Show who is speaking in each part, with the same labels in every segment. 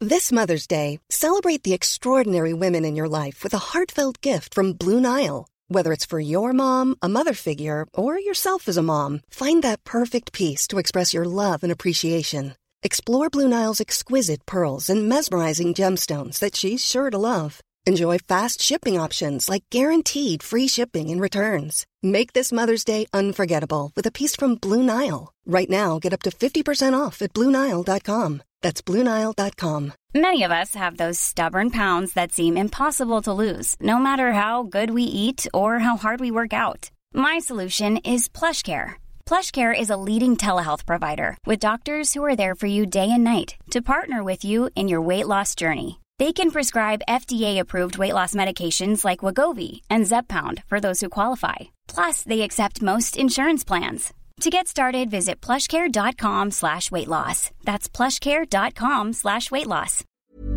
Speaker 1: This Mother's Day, celebrate the extraordinary women in your life with a heartfelt gift from Blue Nile. Whether it's for your mom, a mother figure, or yourself as a mom, find that perfect piece to express your love and appreciation. Explore Blue Nile's exquisite pearls and mesmerizing gemstones that she's sure to love. Enjoy fast shipping options like guaranteed free shipping and returns. Make this Mother's Day unforgettable with a piece from Blue Nile. Right now, get up to 50% off at BlueNile.com. That's BlueNile.com.
Speaker 2: Many of us have those stubborn pounds that seem impossible to lose, no matter how good we eat or how hard we work out. My solution is PlushCare. PlushCare is a leading telehealth provider with doctors who are there for you day and night to partner with you in your weight loss journey. They can prescribe FDA-approved weight loss medications like Wegovy and Zepbound for those who qualify. Plus, they accept most insurance plans. To get started, visit plushcare.com/weightloss. That's plushcare.com/weightloss.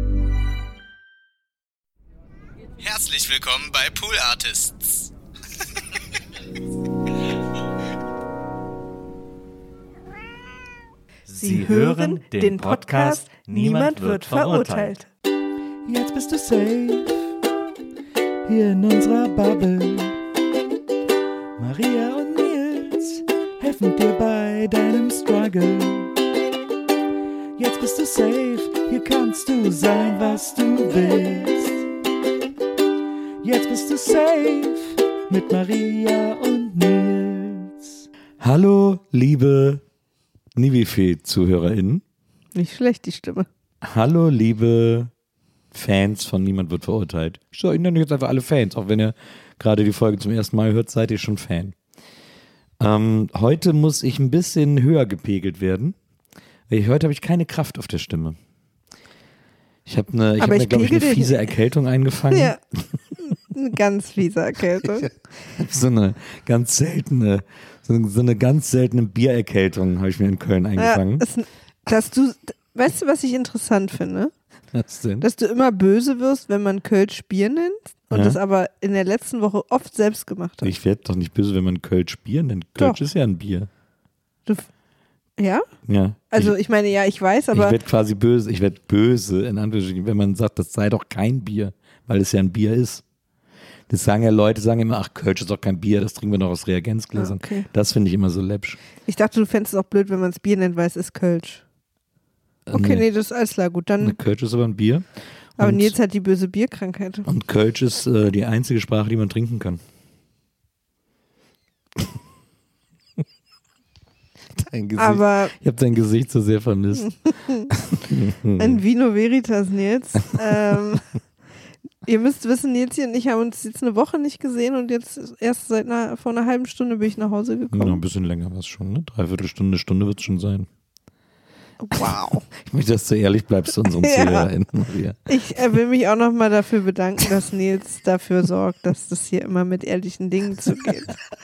Speaker 3: Herzlich willkommen bei Pool Artists.
Speaker 4: Sie hören den Podcast Niemand wird verurteilt.
Speaker 5: Jetzt bist du safe, hier in unserer Bubble. Maria und Nils helfen dir bei deinem Struggle. Jetzt bist du safe, hier kannst du sein, was du willst. Jetzt bist du safe mit Maria und Nils.
Speaker 4: Hallo, liebe Nivefe-ZuhörerInnen.
Speaker 6: Nicht schlecht, die Stimme.
Speaker 4: Hallo, liebe Fans von Niemand wird verurteilt. Ich nenne jetzt einfach alle Fans, auch wenn ihr gerade die Folge zum ersten Mal hört, seid ihr schon Fan. Heute muss ich ein bisschen höher gepegelt werden, weil heute habe ich keine Kraft auf der Stimme. Ich habe eine fiese Erkältung eingefangen. Ja,
Speaker 6: eine ganz fiese Erkältung.
Speaker 4: Ich habe so eine ganz seltene Biererkältung habe ich mir in Köln eingefangen.
Speaker 6: Ja, weißt du, was ich interessant finde?
Speaker 4: Was denn?
Speaker 6: Dass du immer böse wirst, wenn man Kölsch Bier nennt und das aber in der letzten Woche oft selbst gemacht hat.
Speaker 4: Ich werde doch nicht böse, wenn man Kölsch Bier nennt. Kölsch ist ja ein Bier.
Speaker 6: Ja?
Speaker 4: Ja.
Speaker 6: Also ich meine, ja, ich weiß, aber...
Speaker 4: Ich werde böse, in Anführungsstrichen, wenn man sagt, das sei doch kein Bier, weil es ja ein Bier ist. Das sagen ja Leute, sagen immer, ach, Kölsch ist doch kein Bier, das trinken wir noch aus Reagenzgläsern.
Speaker 6: Okay.
Speaker 4: Das finde ich immer so läppsch.
Speaker 6: Ich dachte, du fändest es auch blöd, wenn man es Bier nennt, weil es ist Kölsch. Okay, nee, das ist alles klar, gut, dann...
Speaker 4: Kölsch ist aber ein Bier.
Speaker 6: Aber Nils hat die böse Bierkrankheit.
Speaker 4: Und Kölsch ist die einzige Sprache, die man trinken kann. Ich habe dein Gesicht so sehr vermisst.
Speaker 6: Ein Vino Veritas, Nils. Ihr müsst wissen, Nils und ich haben uns jetzt eine Woche nicht gesehen und jetzt erst vor einer halben Stunde bin ich nach Hause gekommen.
Speaker 4: Noch ein bisschen länger war es schon, ne? Dreiviertelstunde, eine Stunde wird es schon sein.
Speaker 6: Wow.
Speaker 4: Ich möchte, dass du ehrlich bleibst zu unseren ZuhörerInnen, Maria.
Speaker 6: Ich will mich auch nochmal dafür bedanken, dass Nils dafür sorgt, dass das hier immer mit ehrlichen Dingen zugeht.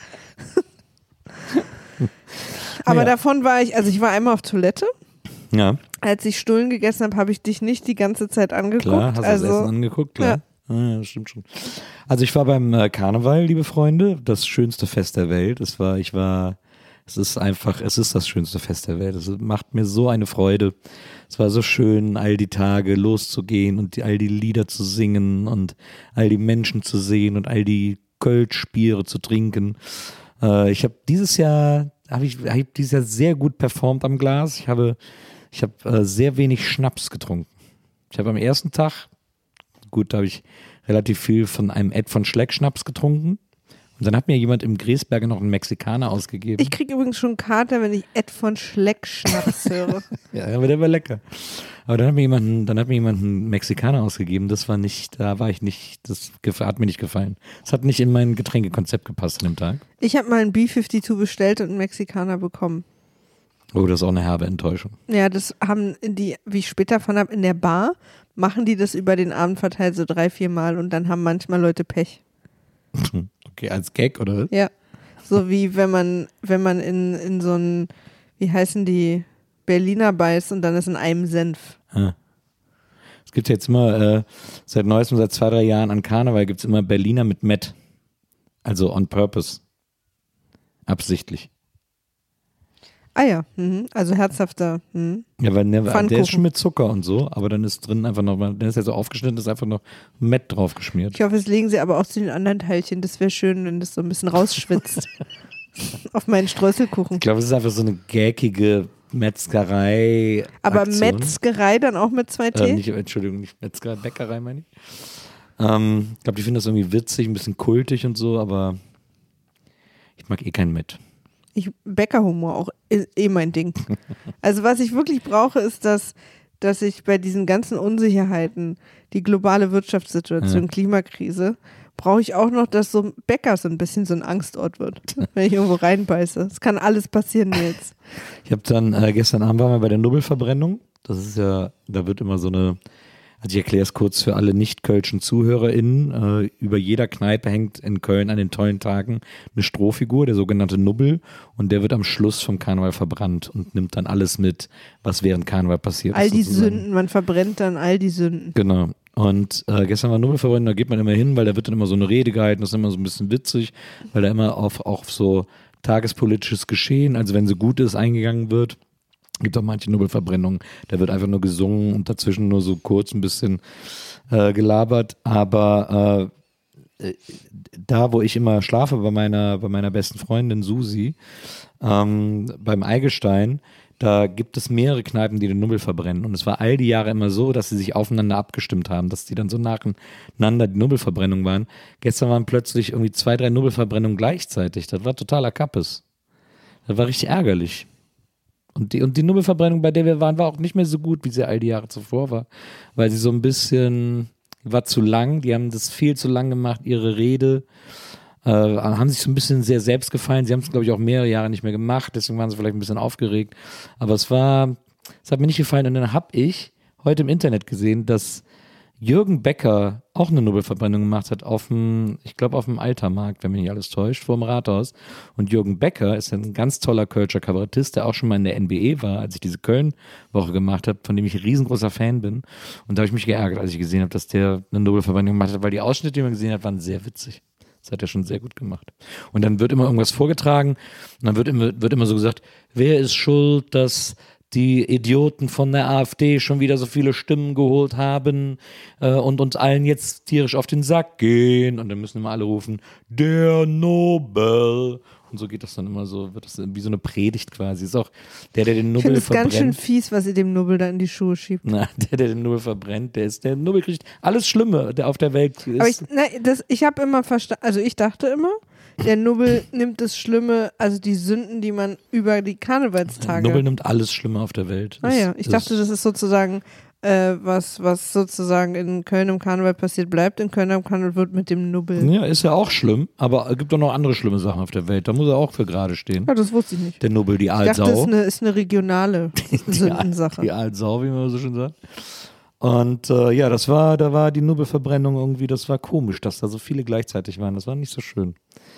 Speaker 6: Aber davon war ich war einmal auf Toilette.
Speaker 4: Ja.
Speaker 6: Als ich Stullen gegessen habe, habe ich dich nicht die ganze Zeit angeguckt.
Speaker 4: Klar, hast du das Essen angeguckt, klar. Ja, das stimmt schon. Also ich war beim Karneval, liebe Freunde, das schönste Fest der Welt. Es ist das schönste Fest der Welt. Es macht mir so eine Freude. Es war so schön, all die Tage loszugehen und all die Lieder zu singen und all die Menschen zu sehen und all die Kölschbiere zu trinken. Ich habe dieses Jahr sehr gut performt am Glas. Ich habe sehr wenig Schnaps getrunken. Ich habe am ersten Tag, da habe ich relativ viel von einem Ed von Schleck Schnaps getrunken. Und dann hat mir jemand im Gräsberger noch einen Mexikaner ausgegeben.
Speaker 6: Ich kriege übrigens schon Kater, wenn ich Ed von Schleck Schnaps höre.
Speaker 4: Ja, aber der war lecker. Aber dann hat mir jemand einen Mexikaner ausgegeben. Das hat mir nicht gefallen. Das hat nicht in mein Getränkekonzept gepasst an dem Tag.
Speaker 6: Ich habe mal einen B-52 bestellt und einen Mexikaner bekommen.
Speaker 4: Oh, das ist auch eine herbe Enttäuschung.
Speaker 6: Ja, das haben wie ich später erfahren habe, in der Bar machen die das über den Abend verteilt so 3-4 Mal und dann haben manchmal Leute Pech.
Speaker 4: Okay, als Gag, oder?
Speaker 6: Ja, so wie wenn man in so ein, wie heißen die, Berliner beißt und dann ist in einem Senf.
Speaker 4: Es gibt jetzt immer, seit 2-3 Jahren an Karneval gibt es immer Berliner mit Met. Also on purpose. Absichtlich.
Speaker 6: Ah ja, also herzhafter.
Speaker 4: Ja, weil der
Speaker 6: Pfannkuchen.
Speaker 4: ist schon mit Zucker und so, aber dann ist drin einfach noch, der ist ja so aufgeschnitten, ist einfach noch Mett drauf geschmiert.
Speaker 6: Ich hoffe, es legen sie aber auch zu den anderen Teilchen. Das wäre schön, wenn das so ein bisschen rausschwitzt. Auf meinen Streuselkuchen.
Speaker 4: Ich glaube, es ist einfach so eine gackige Metzgerei.
Speaker 6: Aber Metzgerei dann auch mit 2T?
Speaker 4: Entschuldigung, nicht Metzgerei, Bäckerei meine ich. Ich glaube, die finden das irgendwie witzig, ein bisschen kultig und so, aber ich mag kein Mett.
Speaker 6: Bäckerhumor auch mein Ding. Also was ich wirklich brauche, ist, dass ich bei diesen ganzen Unsicherheiten, die globale Wirtschaftssituation, Klimakrise, brauche ich auch noch, dass so Bäcker so ein bisschen so ein Angstort wird, wenn ich irgendwo reinbeiße. Es kann alles passieren jetzt.
Speaker 4: Ich habe dann, gestern Abend waren wir bei der Nobelverbrennung. Das ist ja, da wird immer so eine, also ich erkläre es kurz für alle nicht-kölschen ZuhörerInnen, über jeder Kneipe hängt in Köln an den tollen Tagen eine Strohfigur, der sogenannte Nubbel, und der wird am Schluss vom Karneval verbrannt und nimmt dann alles mit, was während Karneval passiert ist.
Speaker 6: All die Sünden, man verbrennt dann all die Sünden.
Speaker 4: Genau. Und gestern war Nobelverbrennung, da geht man immer hin, weil da wird dann immer so eine Rede gehalten, das ist immer so ein bisschen witzig, weil da immer auf so tagespolitisches Geschehen, also wenn sie gut ist, eingegangen wird. Gibt auch manche Nobelverbrennungen, da wird einfach nur gesungen und dazwischen nur so kurz ein bisschen gelabert, aber da, wo ich immer schlafe, bei meiner besten Freundin Susi, beim Eigelstein, da gibt es mehrere Kneipen, die den Nubbel verbrennen. Und es war all die Jahre immer so, dass sie sich aufeinander abgestimmt haben, dass die dann so nacheinander die Nubbelverbrennung waren. Gestern waren plötzlich irgendwie 2, 3 Nubbelverbrennungen gleichzeitig. Das war totaler Kappes. Das war richtig ärgerlich. Und die Nubbelverbrennung, bei der wir waren, war auch nicht mehr so gut, wie sie all die Jahre zuvor war. Weil sie so ein bisschen, war zu lang, die haben das viel zu lang gemacht, ihre Rede. Haben sich so ein bisschen sehr selbst gefallen. Sie haben es, glaube ich, auch mehrere Jahre nicht mehr gemacht, deswegen waren sie vielleicht ein bisschen aufgeregt. Aber es hat mir nicht gefallen. Und dann habe ich heute im Internet gesehen, dass Jürgen Becker auch eine Nobelverbrennung gemacht hat ich glaube auf dem Altermarkt, wenn mich nicht alles täuscht, vor dem Rathaus. Und Jürgen Becker ist ein ganz toller Kölscher Kabarettist, der auch schon mal in der NBE war, als ich diese Köln-Woche gemacht habe, von dem ich ein riesengroßer Fan bin. Und da habe ich mich geärgert, als ich gesehen habe, dass der eine Nobelverbrennung gemacht hat, weil die Ausschnitte, die man gesehen hat, waren sehr witzig. Das hat er schon sehr gut gemacht. Und dann wird immer irgendwas vorgetragen und dann wird immer so gesagt, wer ist schuld, dass die Idioten von der AfD schon wieder so viele Stimmen geholt haben und uns allen jetzt tierisch auf den Sack gehen. Und dann müssen immer alle rufen, der Nobel. Und so geht das dann immer so, wird das wie so eine Predigt quasi. Ist auch der den Nobel verbrennt.
Speaker 6: Ich finde es ganz schön fies, was ihr dem Nobel da in die Schuhe schiebt.
Speaker 4: Na, der den Nobel verbrennt, der Nobel kriegt alles Schlimme, der auf der Welt ist.
Speaker 6: Aber ich habe immer verstanden, also ich dachte immer, der Nobel nimmt das Schlimme, also die Sünden, die man über die Karnevalstage.
Speaker 4: Der Nobel nimmt alles Schlimme auf der Welt.
Speaker 6: Ah ja, ich dachte, das ist sozusagen was sozusagen in Köln im Karneval passiert, bleibt in Köln im Karneval, wird mit dem Nobel.
Speaker 4: Ja, ist ja auch schlimm, aber es gibt doch noch andere schlimme Sachen auf der Welt. Da muss er auch für gerade stehen.
Speaker 6: Ja, das wusste ich nicht.
Speaker 4: Der Nobel, die Aalsau.
Speaker 6: Ich dachte, das ist eine regionale Sündensache.
Speaker 4: Die Aalsau, wie man so schön sagt. Und ja, da war die Nobelverbrennung irgendwie, das war komisch, dass da so viele gleichzeitig waren. Das war nicht so schön.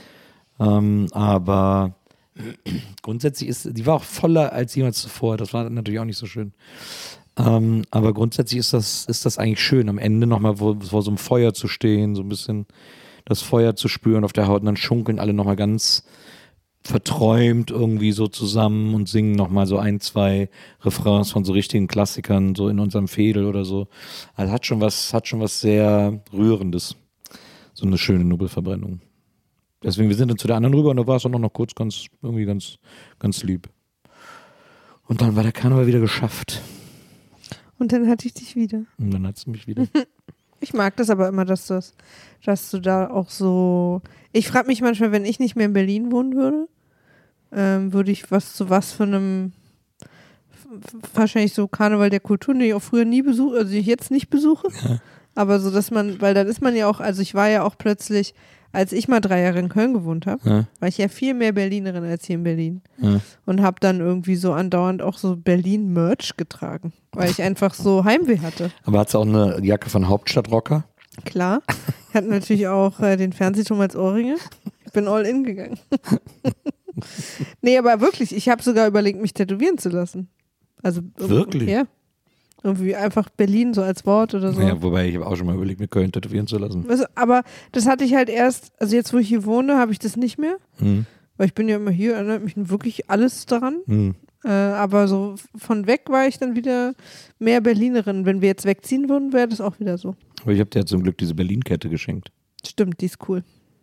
Speaker 4: Aber grundsätzlich die war auch voller als jemals zuvor. Das war natürlich auch nicht so schön. Aber grundsätzlich ist das eigentlich schön, am Ende nochmal vor so einem Feuer zu stehen, so ein bisschen das Feuer zu spüren auf der Haut und dann schunkeln alle nochmal ganz verträumt irgendwie so zusammen und singen nochmal so 1, 2 Refrains von so richtigen Klassikern, so in unserem Fädel oder so. Also hat schon was sehr Rührendes. So eine schöne Nobelverbrennung. Deswegen, wir sind dann zu der anderen rüber und da war es auch noch kurz ganz lieb. Und dann war der Karneval wieder geschafft.
Speaker 6: Und dann hatte ich dich wieder.
Speaker 4: Und dann hat es mich wieder.
Speaker 6: Ich mag das aber immer, dass du da auch so. Ich frage mich manchmal, wenn ich nicht mehr in Berlin wohnen würde, würde ich was für einem wahrscheinlich so Karneval der Kultur, den ich auch früher nie besuche, also ich jetzt nicht besuche. Ja. Aber so, dass weil dann ist man ja auch, also ich war ja auch plötzlich, als ich mal 3 Jahre in Köln gewohnt habe, war ich ja viel mehr Berlinerin als hier in Berlin. Ja. Und habe dann irgendwie so andauernd auch so Berlin-Merch getragen, weil ich einfach so Heimweh hatte.
Speaker 4: Aber hast du auch eine Jacke von Hauptstadtrocker?
Speaker 6: Klar. Ich hatte natürlich auch den Fernsehturm als Ohrringe. Ich bin all in gegangen. Nee, aber wirklich, ich habe sogar überlegt, mich tätowieren zu lassen. Also
Speaker 4: wirklich?
Speaker 6: Ja. Irgendwie einfach Berlin so als Wort oder so.
Speaker 4: Ja, wobei ich habe auch schon mal überlegt, mir Köln tätowieren zu lassen.
Speaker 6: Also, aber das hatte ich halt erst, also jetzt wo ich hier wohne, habe ich das nicht mehr. Weil ich bin ja immer hier, erinnert mich wirklich alles daran. Aber so von weg war ich dann wieder mehr Berlinerin. Wenn wir jetzt wegziehen würden, wäre das auch wieder so.
Speaker 4: Aber ich habe dir ja zum Glück diese Berlin-Kette geschenkt.
Speaker 6: Stimmt, die ist cool.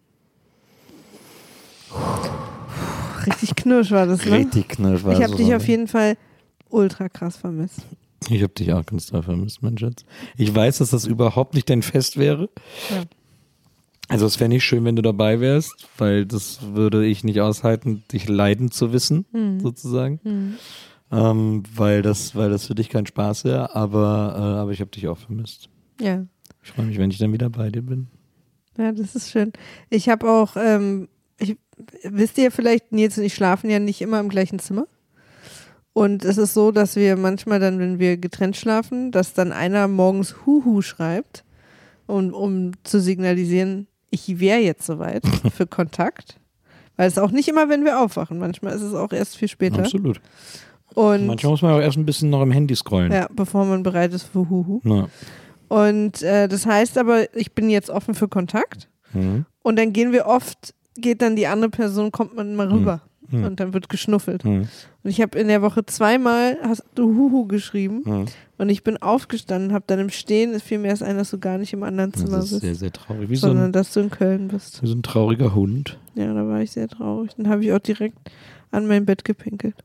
Speaker 6: Richtig knirsch war das, ne?
Speaker 4: Richtig knirsch war das.
Speaker 6: Ich habe dich auf jeden Fall ultra krass vermisst.
Speaker 4: Ich habe dich auch ganz doll vermisst, mein Schatz. Ich weiß, dass das überhaupt nicht dein Fest wäre.
Speaker 6: Ja.
Speaker 4: Also es wäre nicht schön, wenn du dabei wärst, weil das würde ich nicht aushalten, dich leiden zu wissen, sozusagen. Weil das für dich kein Spaß wäre, aber ich habe dich auch vermisst.
Speaker 6: Ja.
Speaker 4: Ich freue mich, wenn ich dann wieder bei dir bin.
Speaker 6: Ja, das ist schön. Ich habe auch, wisst ihr vielleicht, Nils und ich schlafen ja nicht immer im gleichen Zimmer. Und es ist so, dass wir manchmal dann, wenn wir getrennt schlafen, dass dann einer morgens Huhu schreibt, um zu signalisieren, ich wäre jetzt soweit für Kontakt. Weil es auch nicht immer, wenn wir aufwachen. Manchmal ist es auch erst viel später.
Speaker 4: Absolut.
Speaker 6: Und
Speaker 4: manchmal muss man auch erst ein bisschen noch im Handy scrollen.
Speaker 6: Ja, bevor man bereit ist für Huhu.
Speaker 4: Ja.
Speaker 6: Und das heißt aber, ich bin jetzt offen für Kontakt. Und dann geht dann die andere Person, kommt man mal rüber. Und dann wird geschnuffelt. Und ich habe in der Woche 2-mal, hast du Huhu geschrieben. Und ich bin aufgestanden, habe dann im Stehen, es fiel mir erst ein, dass du gar nicht im anderen Zimmer bist.
Speaker 4: Das ist sehr, sehr traurig.
Speaker 6: Sondern dass du in Köln bist.
Speaker 4: Wie so ein trauriger Hund.
Speaker 6: Ja, da war ich sehr traurig. Dann habe ich auch direkt an mein Bett gepinkelt.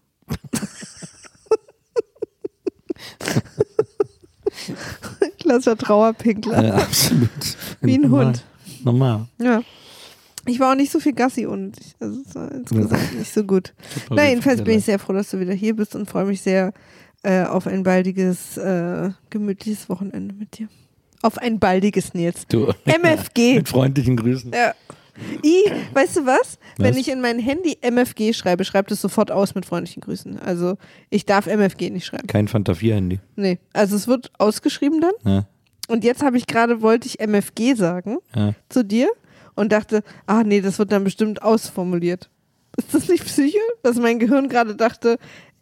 Speaker 6: Klassischer Trauerpinkler.
Speaker 4: Absolut.
Speaker 6: Wie ein Hund.
Speaker 4: Normal.
Speaker 6: Ja. Ich war auch nicht so viel Gassi und also es war insgesamt nicht so gut. Na, jedenfalls bin ich sehr froh, dass du wieder hier bist und freue mich sehr auf ein baldiges, gemütliches Wochenende mit dir. Auf ein baldiges, Nils.
Speaker 4: Du.
Speaker 6: MFG.
Speaker 4: Mit freundlichen Grüßen.
Speaker 6: Ja. Weißt du was? Wenn ich in mein Handy MFG schreibe, schreibt es sofort aus mit freundlichen Grüßen. Also ich darf MFG nicht schreiben.
Speaker 4: Kein Fanta 4-Handy.
Speaker 6: Nee, also es wird ausgeschrieben dann.
Speaker 4: Ja.
Speaker 6: Und jetzt wollte ich MFG sagen zu dir und dachte, nee, das wird dann bestimmt ausformuliert. Ist das nicht Psyche? Dass mein Gehirn gerade dachte,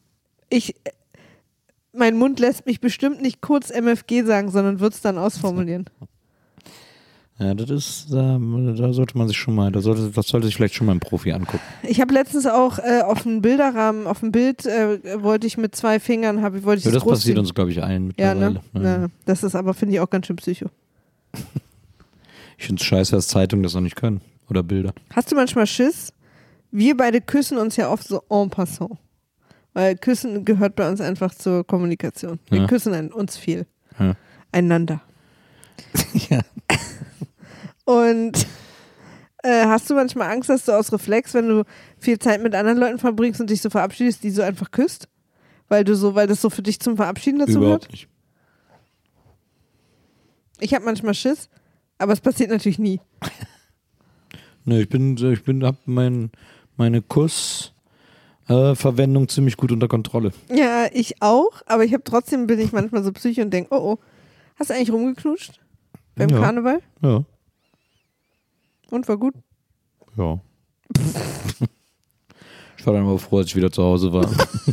Speaker 6: mein Mund lässt mich bestimmt nicht kurz MFG sagen, sondern wird es dann ausformulieren.
Speaker 4: Ja, da sollte man sich das sollte sich vielleicht schon mal ein Profi angucken.
Speaker 6: Ich habe letztens auch auf dem Bilderrahmen, auf dem Bild wollte ich mit 2 Fingern,
Speaker 4: das passiert uns, glaube ich, allen mittlerweile.
Speaker 6: Ja, ne? Ja. Das ist aber, finde ich, auch ganz schön psycho.
Speaker 4: Ich finde es scheiße, dass Zeitungen das noch nicht können. Oder Bilder.
Speaker 6: Hast du manchmal Schiss? Wir beide küssen uns ja oft so en passant. Weil Küssen gehört bei uns einfach zur Kommunikation. Wir küssen uns viel. Ja. Einander.
Speaker 4: Ja.
Speaker 6: Und hast du manchmal Angst, dass du aus Reflex, wenn du viel Zeit mit anderen Leuten verbringst und dich so verabschiedest, die so einfach küsst? Weil das so für dich zum Verabschieden dazu
Speaker 4: Überhaupt
Speaker 6: gehört?
Speaker 4: Nicht.
Speaker 6: Ich habe manchmal Schiss, aber es passiert natürlich nie.
Speaker 4: Ne, ich habe meine Kussverwendung ziemlich gut unter Kontrolle.
Speaker 6: Ja, ich auch, aber bin ich manchmal so psycho und denke, oh, hast du eigentlich rumgeknutscht? Beim Karneval?
Speaker 4: Ja.
Speaker 6: Und war gut?
Speaker 4: Ja. Ich war dann aber froh, als ich wieder zu Hause war.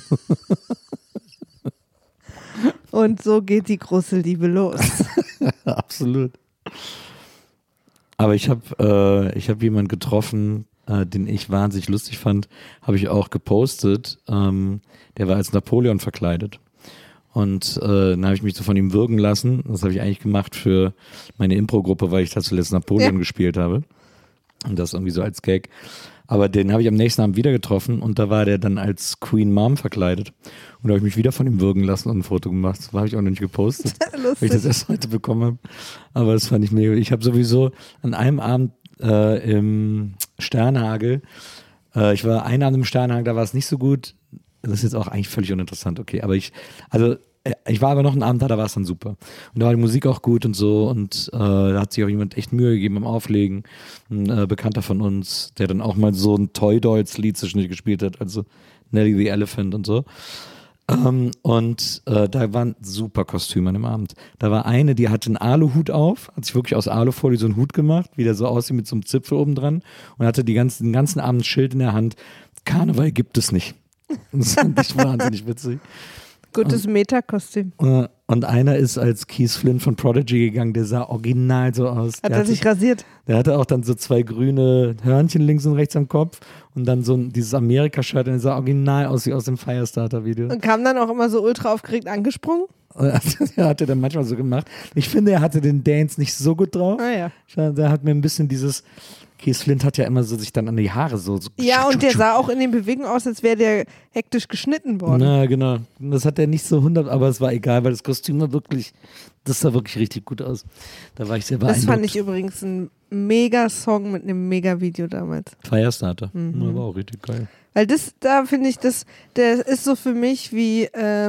Speaker 6: Und so geht die große Liebe los.
Speaker 4: Absolut. Aber ich habe jemanden getroffen, den ich wahnsinnig lustig fand, habe ich auch gepostet. Der war als Napoleon verkleidet. Und dann habe ich mich so von ihm würgen lassen. Das habe ich eigentlich gemacht für meine Impro-Gruppe, weil ich da zuletzt Napoleon gespielt habe. Und das irgendwie so als Gag. Aber den habe ich am nächsten Abend wieder getroffen und da war der dann als Queen Mom verkleidet. Und da habe ich mich wieder von ihm würgen lassen und ein Foto gemacht. Das habe ich auch noch nicht gepostet, weil ich das erst heute bekommen habe. Aber das fand ich mega. Ich habe sowieso an einem Abend im Sternhagel, ich war einen Abend im Sternhagel, da war es nicht so gut. Das ist jetzt auch eigentlich völlig uninteressant, okay. Aber ich war aber noch einen Abend da war es dann super. Und da war die Musik auch gut und so und da hat sich auch jemand echt Mühe gegeben beim Auflegen. Ein Bekannter von uns, der dann auch mal so ein Toy Dolls Lied zwischendurch gespielt hat, also Nelly the Elephant und so. Da waren super Kostüme an dem Abend. Da war eine, die hatte einen Aluhut auf, hat sich wirklich aus Alufolie so einen Hut gemacht, wie der so aussieht mit so einem Zipfel oben dran und hatte den ganzen Abend ein Schild in der Hand. Karneval gibt es nicht. Das fand ich wahnsinnig witzig.
Speaker 6: Gutes Meta-Kostüm.
Speaker 4: Und einer ist als Keith Flint von Prodigy gegangen, der sah original so aus.
Speaker 6: Hat er sich rasiert?
Speaker 4: Der hatte auch dann so 2 grüne Hörnchen links und rechts am Kopf und dann so dieses Amerika-Shirt und der sah original aus wie aus dem Firestarter-Video.
Speaker 6: Und kam dann auch immer so ultra aufgeregt angesprungen?
Speaker 4: Ja, hat er dann manchmal so gemacht. Ich finde, er hatte den Dance nicht so gut drauf.
Speaker 6: Ah ja.
Speaker 4: Der hat mir ein bisschen dieses, Keith Flint hat ja immer so sich dann an die Haare so
Speaker 6: ja, und der sah auch in den Bewegungen aus, als wäre der hektisch geschnitten worden.
Speaker 4: Na, genau. Das hat er nicht so 100, aber es war egal, weil das Kostüm war wirklich, das sah wirklich richtig gut aus. Da war ich sehr beeindruckt.
Speaker 6: Das fand ich übrigens ein Mega-Song mit einem Mega-Video damals.
Speaker 4: Firestarter. Das war auch richtig geil.
Speaker 6: Weil da finde ich, der ist so für mich wie,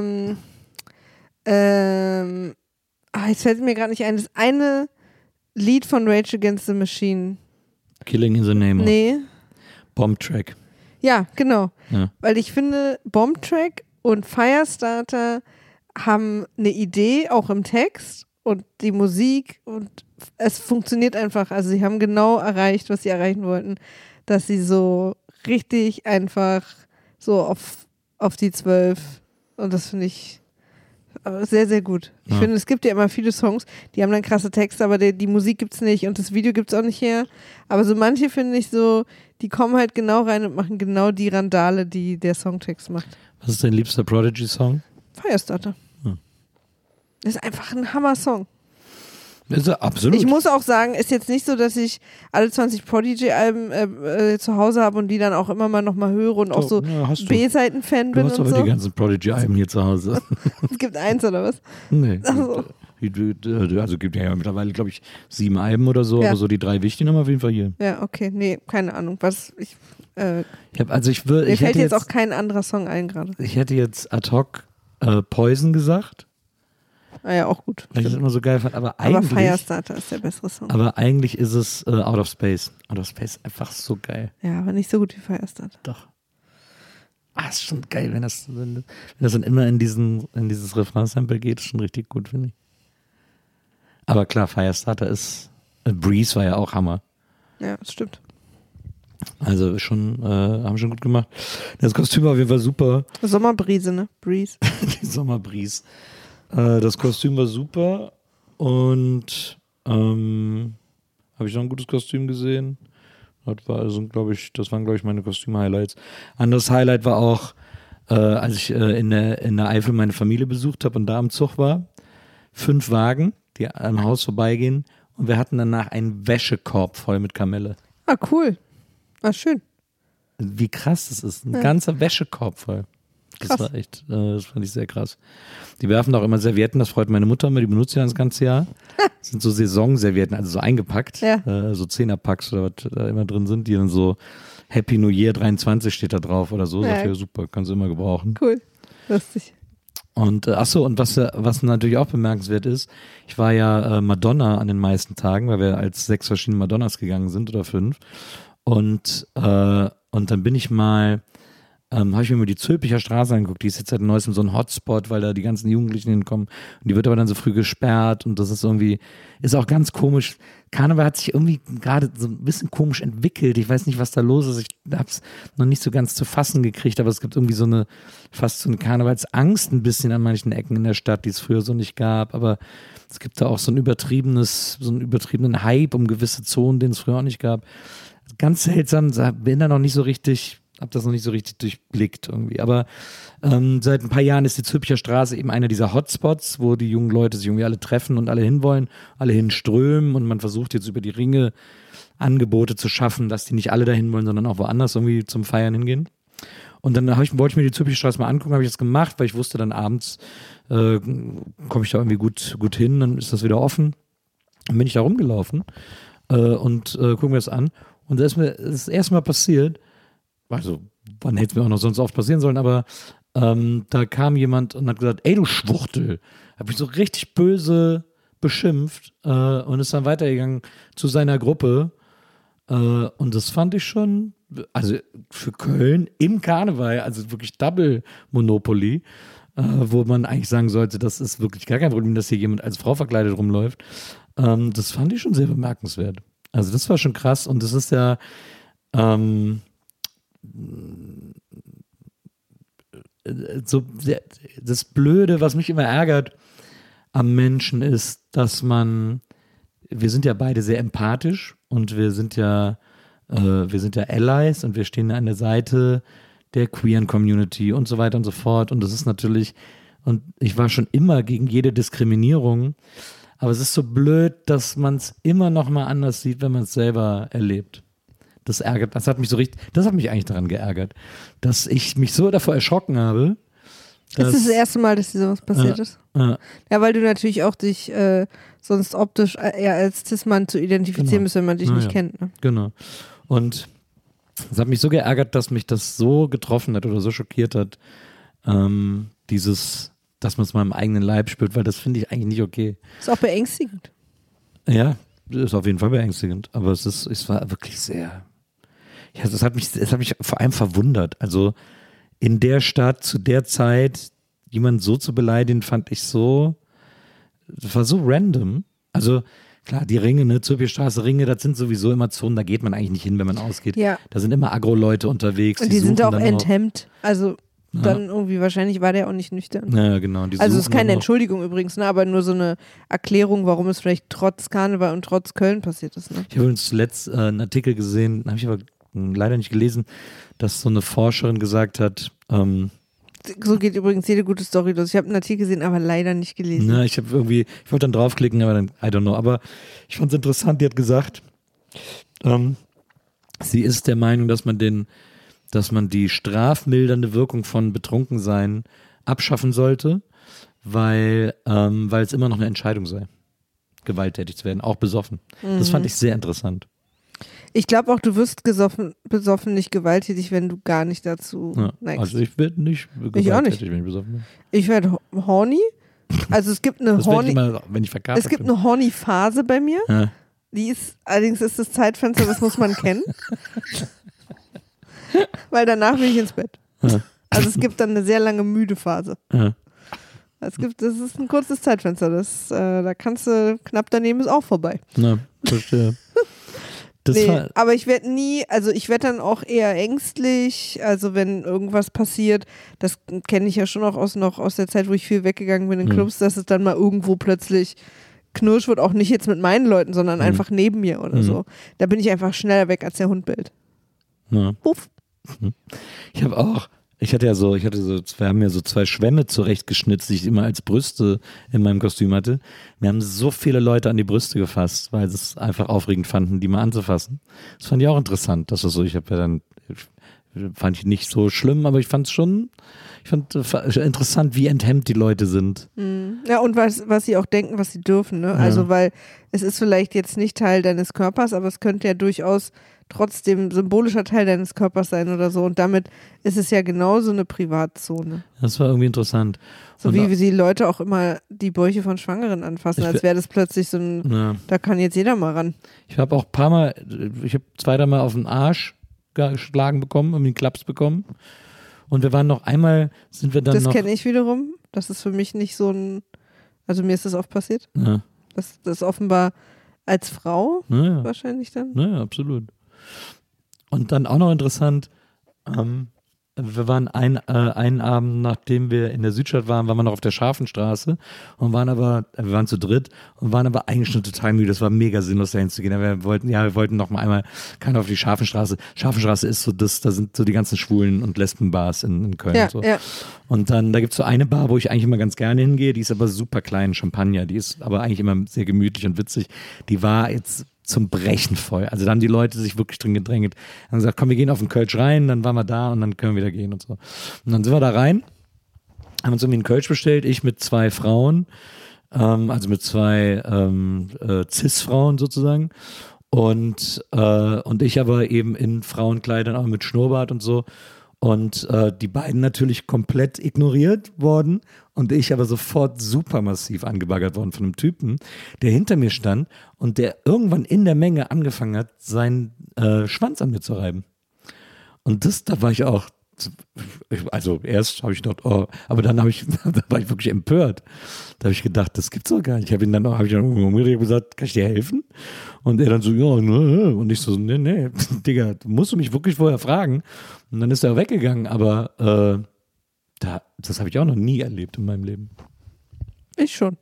Speaker 6: jetzt fällt mir gerade nicht ein, das eine Lied von Rage Against the Machine.
Speaker 4: Killing in the Name of.
Speaker 6: Nee.
Speaker 4: Bomb Track.
Speaker 6: Ja, genau.
Speaker 4: Ja.
Speaker 6: Weil ich finde, Bomb Track und Firestarter haben eine Idee, auch im Text und die Musik und es funktioniert einfach. Also sie haben genau erreicht, was sie erreichen wollten, dass sie so richtig einfach so auf die 12 und das finde ich sehr, sehr gut. Ich finde, es gibt ja immer viele Songs, die haben dann krasse Texte, aber die Musik gibt's nicht und das Video gibt's auch nicht her. Aber so manche finde ich so, die kommen halt genau rein und machen genau die Randale, die der Songtext macht.
Speaker 4: Was ist dein liebster Prodigy-Song?
Speaker 6: Firestarter. Das ist einfach ein Hammer-Song.
Speaker 4: Ist er, absolut.
Speaker 6: Ich muss auch sagen, ist jetzt nicht so, dass ich alle 20 Prodigy-Alben zu Hause habe und die dann auch immer mal nochmal höre und auch so B-Seiten-Fan bin und so.
Speaker 4: Du hast aber die ganzen Prodigy-Alben hier zu Hause.
Speaker 6: Es gibt eins oder was?
Speaker 4: Nee.
Speaker 6: Also
Speaker 4: Gibt ja mittlerweile, glaube ich, 7 Alben oder so, aber so die 3 wichtigen haben wir auf jeden Fall hier.
Speaker 6: Ja, okay. Nee, keine Ahnung. Mir
Speaker 4: Mir
Speaker 6: fällt jetzt auch kein anderer Song ein gerade.
Speaker 4: Ich hätte jetzt ad hoc Poison gesagt.
Speaker 6: Ah ja, auch gut.
Speaker 4: Weil ich das immer so geil fand, aber
Speaker 6: Firestarter ist der bessere Song.
Speaker 4: Aber eigentlich ist es Out of Space. Out of Space ist einfach so geil.
Speaker 6: Ja, aber nicht so gut wie Firestarter.
Speaker 4: Doch. Ist schon geil, wenn das dann immer in dieses Refrain-Sample geht, ist schon richtig gut, finde ich. Aber klar, Firestarter ist, Breeze war ja auch Hammer.
Speaker 6: Ja, das stimmt.
Speaker 4: Also haben schon gut gemacht. Das Kostüm war auf jeden Fall super.
Speaker 6: Sommerbrise, ne? Breeze.
Speaker 4: Die Sommerbrise. Das Kostüm war super und habe ich noch ein gutes Kostüm gesehen. Das waren, glaube ich, meine Kostüm-Highlights. Anderes Highlight war auch, als ich in der Eifel meine Familie besucht habe und da am Zug war. 5 Wagen, die am Haus vorbeigehen und wir hatten danach einen Wäschekorb voll mit Kamelle.
Speaker 6: Ah, cool. Ah, schön.
Speaker 4: Wie krass das ist. Ein ganzer Wäschekorb voll. Das war echt, das fand ich sehr krass. Die werfen da auch immer Servietten, das freut meine Mutter immer, die benutzt ja das ganze Jahr. Das sind so Saisonservietten, also so eingepackt, so 10er-Packs oder was da immer drin sind, die dann so Happy New Year 23 steht da drauf oder so. Ja. Dafür super, kannst du immer gebrauchen.
Speaker 6: Cool, lustig.
Speaker 4: Und und was natürlich auch bemerkenswert ist, ich war ja Madonna an den meisten Tagen, weil wir als 6 verschiedene Madonnas gegangen sind oder 5. Und dann bin ich mal habe ich mir mal die Zülpicher Straße angeguckt, die ist jetzt seit neuestem so ein Hotspot, weil da die ganzen Jugendlichen hinkommen und die wird aber dann so früh gesperrt und das ist auch ganz komisch. Karneval hat sich irgendwie gerade so ein bisschen komisch entwickelt, ich weiß nicht, was da los ist, ich habe es noch nicht so ganz zu fassen gekriegt, aber es gibt irgendwie fast so eine Karnevalsangst ein bisschen an manchen Ecken in der Stadt, die es früher so nicht gab, aber es gibt da auch so einen übertriebenen Hype um gewisse Zonen, den es früher auch nicht gab. Ganz seltsam, bin da noch nicht so richtig, habe das noch nicht so richtig durchblickt irgendwie. Aber seit ein paar Jahren ist die Zülpicher Straße eben einer dieser Hotspots, wo die jungen Leute sich irgendwie alle treffen und alle hinwollen, alle hinströmen und man versucht jetzt über die Ringe Angebote zu schaffen, dass die nicht alle dahin wollen, sondern auch woanders irgendwie zum Feiern hingehen. Und dann wollte ich mir die Zülpicher Straße mal angucken, habe ich das gemacht, weil ich wusste, dann abends komme ich da irgendwie gut hin, dann ist das wieder offen. Dann bin ich da rumgelaufen und gucke mir das an. Und da ist mir das erste Mal passiert, also wann hätte es mir auch noch sonst oft passieren sollen, aber da kam jemand und hat gesagt, ey du Schwuchtel, hat mich so richtig böse beschimpft und ist dann weitergegangen zu seiner Gruppe und das fand ich schon, also für Köln im Karneval, also wirklich Double Monopoly, wo man eigentlich sagen sollte, das ist wirklich gar kein Problem, dass hier jemand als Frau verkleidet rumläuft, das fand ich schon sehr bemerkenswert. Also das war schon krass und das ist ja das Blöde, was mich immer ärgert am Menschen ist, dass wir sind ja beide sehr empathisch und wir sind ja Allies und wir stehen an der Seite der queeren Community und so weiter und so fort. Und das ist natürlich, und ich war schon immer gegen jede Diskriminierung, aber es ist so blöd, dass man es immer noch mal anders sieht, wenn man es selber erlebt. Das hat mich eigentlich daran geärgert, dass ich mich so davor erschrocken habe.
Speaker 6: Das ist das erste Mal, dass dir sowas passiert ist? Ja, weil du natürlich auch dich sonst optisch eher als Cis-Mann zu identifizieren bist, wenn man dich nicht kennt. Ne?
Speaker 4: Genau. Und es hat mich so geärgert, dass mich das so getroffen hat oder so schockiert hat, dass man es mal im eigenen Leib spürt, weil das finde ich eigentlich nicht okay.
Speaker 6: Ist auch beängstigend.
Speaker 4: Ja, ist auf jeden Fall beängstigend, aber es war wirklich sehr, ja, es hat mich vor allem verwundert. Also in der Stadt zu der Zeit jemanden so zu beleidigen, fand ich das war so random. Also klar, die Ringe, ne, Zülpierstraße, Ringe, das sind sowieso immer Zonen, da geht man eigentlich nicht hin, wenn man ausgeht. Ja. Da sind immer Agro-Leute unterwegs.
Speaker 6: Und die sind auch enthemmt. Also dann irgendwie, wahrscheinlich war der auch nicht nüchtern.
Speaker 4: Ja, genau.
Speaker 6: Also es ist keine Entschuldigung übrigens, ne, aber nur so eine Erklärung, warum es vielleicht trotz Karneval und trotz Köln passiert ist. Ne?
Speaker 4: Ich habe übrigens zuletzt einen Artikel gesehen, habe ich aber leider nicht gelesen, dass so eine Forscherin gesagt hat,
Speaker 6: so geht übrigens jede gute Story los. Ich habe einen Artikel gesehen, aber leider nicht gelesen.
Speaker 4: Na, ich wollte dann draufklicken, aber dann, I don't know. Aber ich fand es interessant, die hat gesagt, sie ist der Meinung, dass man die strafmildernde Wirkung von Betrunkensein abschaffen sollte, weil es immer noch eine Entscheidung sei, gewalttätig zu werden, auch besoffen. Das fand ich sehr interessant.
Speaker 6: Ich glaube auch, du wirst besoffen nicht gewalttätig, wenn du gar nicht dazu neigst.
Speaker 4: Also ich werde nicht gewalttätig, wenn ich besoffen bin.
Speaker 6: Ich werde horny. Also es gibt eine Horny-Phase bei mir. Ja. Allerdings ist das Zeitfenster, das muss man kennen. Weil danach will ich ins Bett. Ja. Also es gibt dann eine sehr lange müde Phase. Ja. Das ist ein kurzes Zeitfenster. Da kannst du knapp daneben, ist auch vorbei.
Speaker 4: Na, verstehe.
Speaker 6: Aber ich werde dann auch eher ängstlich, also wenn irgendwas passiert, das kenne ich ja schon auch aus der Zeit, wo ich viel weggegangen bin in Clubs, dass es dann mal irgendwo plötzlich knirsch wird, auch nicht jetzt mit meinen Leuten, sondern einfach neben mir oder so. Da bin ich einfach schneller weg, als der Hund bellt. Puff.
Speaker 4: Wir haben ja so 2 Schwämme zurechtgeschnitzt, die ich immer als Brüste in meinem Kostüm hatte. Wir haben so viele Leute an die Brüste gefasst, weil sie es einfach aufregend fanden, die mal anzufassen. Das fand ich auch interessant, dass das so, fand ich nicht so schlimm, aber ich fand interessant, wie enthemmt die Leute sind.
Speaker 6: Ja, und was sie auch denken, was sie dürfen, ne? Ja. Also, weil es ist vielleicht jetzt nicht Teil deines Körpers, aber es könnte ja durchaus trotzdem symbolischer Teil deines Körpers sein oder so. Und damit ist es ja genauso eine Privatzone.
Speaker 4: Das war irgendwie interessant.
Speaker 6: So und wie die Leute auch immer die Bäuche von Schwangeren anfassen, als wäre das plötzlich so da kann jetzt jeder mal ran.
Speaker 4: Ich habe auch 2-3 Mal auf den Arsch geschlagen bekommen, irgendwie einen Klaps bekommen. Und wir waren noch einmal,
Speaker 6: Das kenne ich wiederum. Das ist für mich nicht so also mir ist das oft passiert. Ja. Das ist offenbar als Frau wahrscheinlich dann.
Speaker 4: Ja, absolut. Und dann auch noch interessant, wir waren einen Abend, nachdem wir in der Südstadt waren wir noch auf der Scharfenstraße und wir waren zu dritt und waren aber eigentlich schon total müde. Das war mega sinnlos, dahin zu gehen. Wir wollten noch mal einmal auf die Scharfenstraße. Scharfenstraße ist so da sind so die ganzen Schwulen- und Lesbenbars in Köln. Ja, so. Ja. Und dann, da gibt es so eine Bar, wo ich eigentlich immer ganz gerne hingehe, die ist aber super klein, Champagner, die ist aber eigentlich immer sehr gemütlich und witzig. Die war jetzt zum Brechen voll. Also da haben die Leute sich wirklich drin gedrängelt. Haben gesagt, komm, wir gehen auf den Kölsch rein, dann waren wir da und dann können wir wieder gehen und so. Und dann sind wir da rein, haben uns irgendwie einen Kölsch bestellt, ich mit 2 Frauen, also mit 2 Cis-Frauen sozusagen und ich aber eben in Frauenkleidern, auch mit Schnurrbart und so. Und die beiden natürlich komplett ignoriert worden und ich aber sofort super massiv angebaggert worden von einem Typen, der hinter mir stand und der irgendwann in der Menge angefangen hat, seinen Schwanz an mir zu reiben. Und da war ich auch, also erst habe ich gedacht, oh, aber dann da war ich wirklich empört. Da habe ich gedacht, das gibt's doch gar nicht. Habe ich dann gesagt, kann ich dir helfen? Und er dann so, ja, ne. Und ich so, nee, Digga, musst du mich wirklich vorher fragen? Und dann ist er weggegangen, aber Das habe ich auch noch nie erlebt in meinem Leben.
Speaker 6: Ich schon.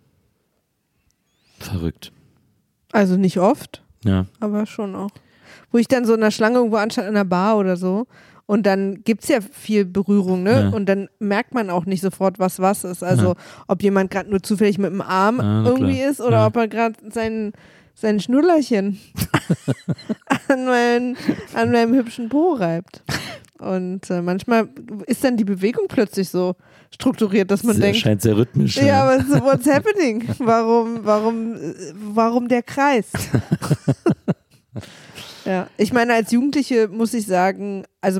Speaker 4: Verrückt.
Speaker 6: Also nicht oft,
Speaker 4: Ja.
Speaker 6: aber schon auch. Wo ich dann so in der Schlange irgendwo anstand in einer Bar oder so und dann gibt es ja viel Berührung, ne?
Speaker 4: Ja.
Speaker 6: Und dann merkt man auch nicht sofort, was ist. Also ob jemand gerade nur zufällig mit dem Arm irgendwie
Speaker 4: klar.
Speaker 6: ist oder ob er gerade sein Schnullerchen an meinem hübschen Po reibt. Und manchmal ist dann die Bewegung plötzlich so strukturiert, dass man denkt,
Speaker 4: Scheint sehr rhythmisch.
Speaker 6: ja, aber what's happening? Warum der Kreis? Ja, ich meine, als Jugendliche muss ich sagen, also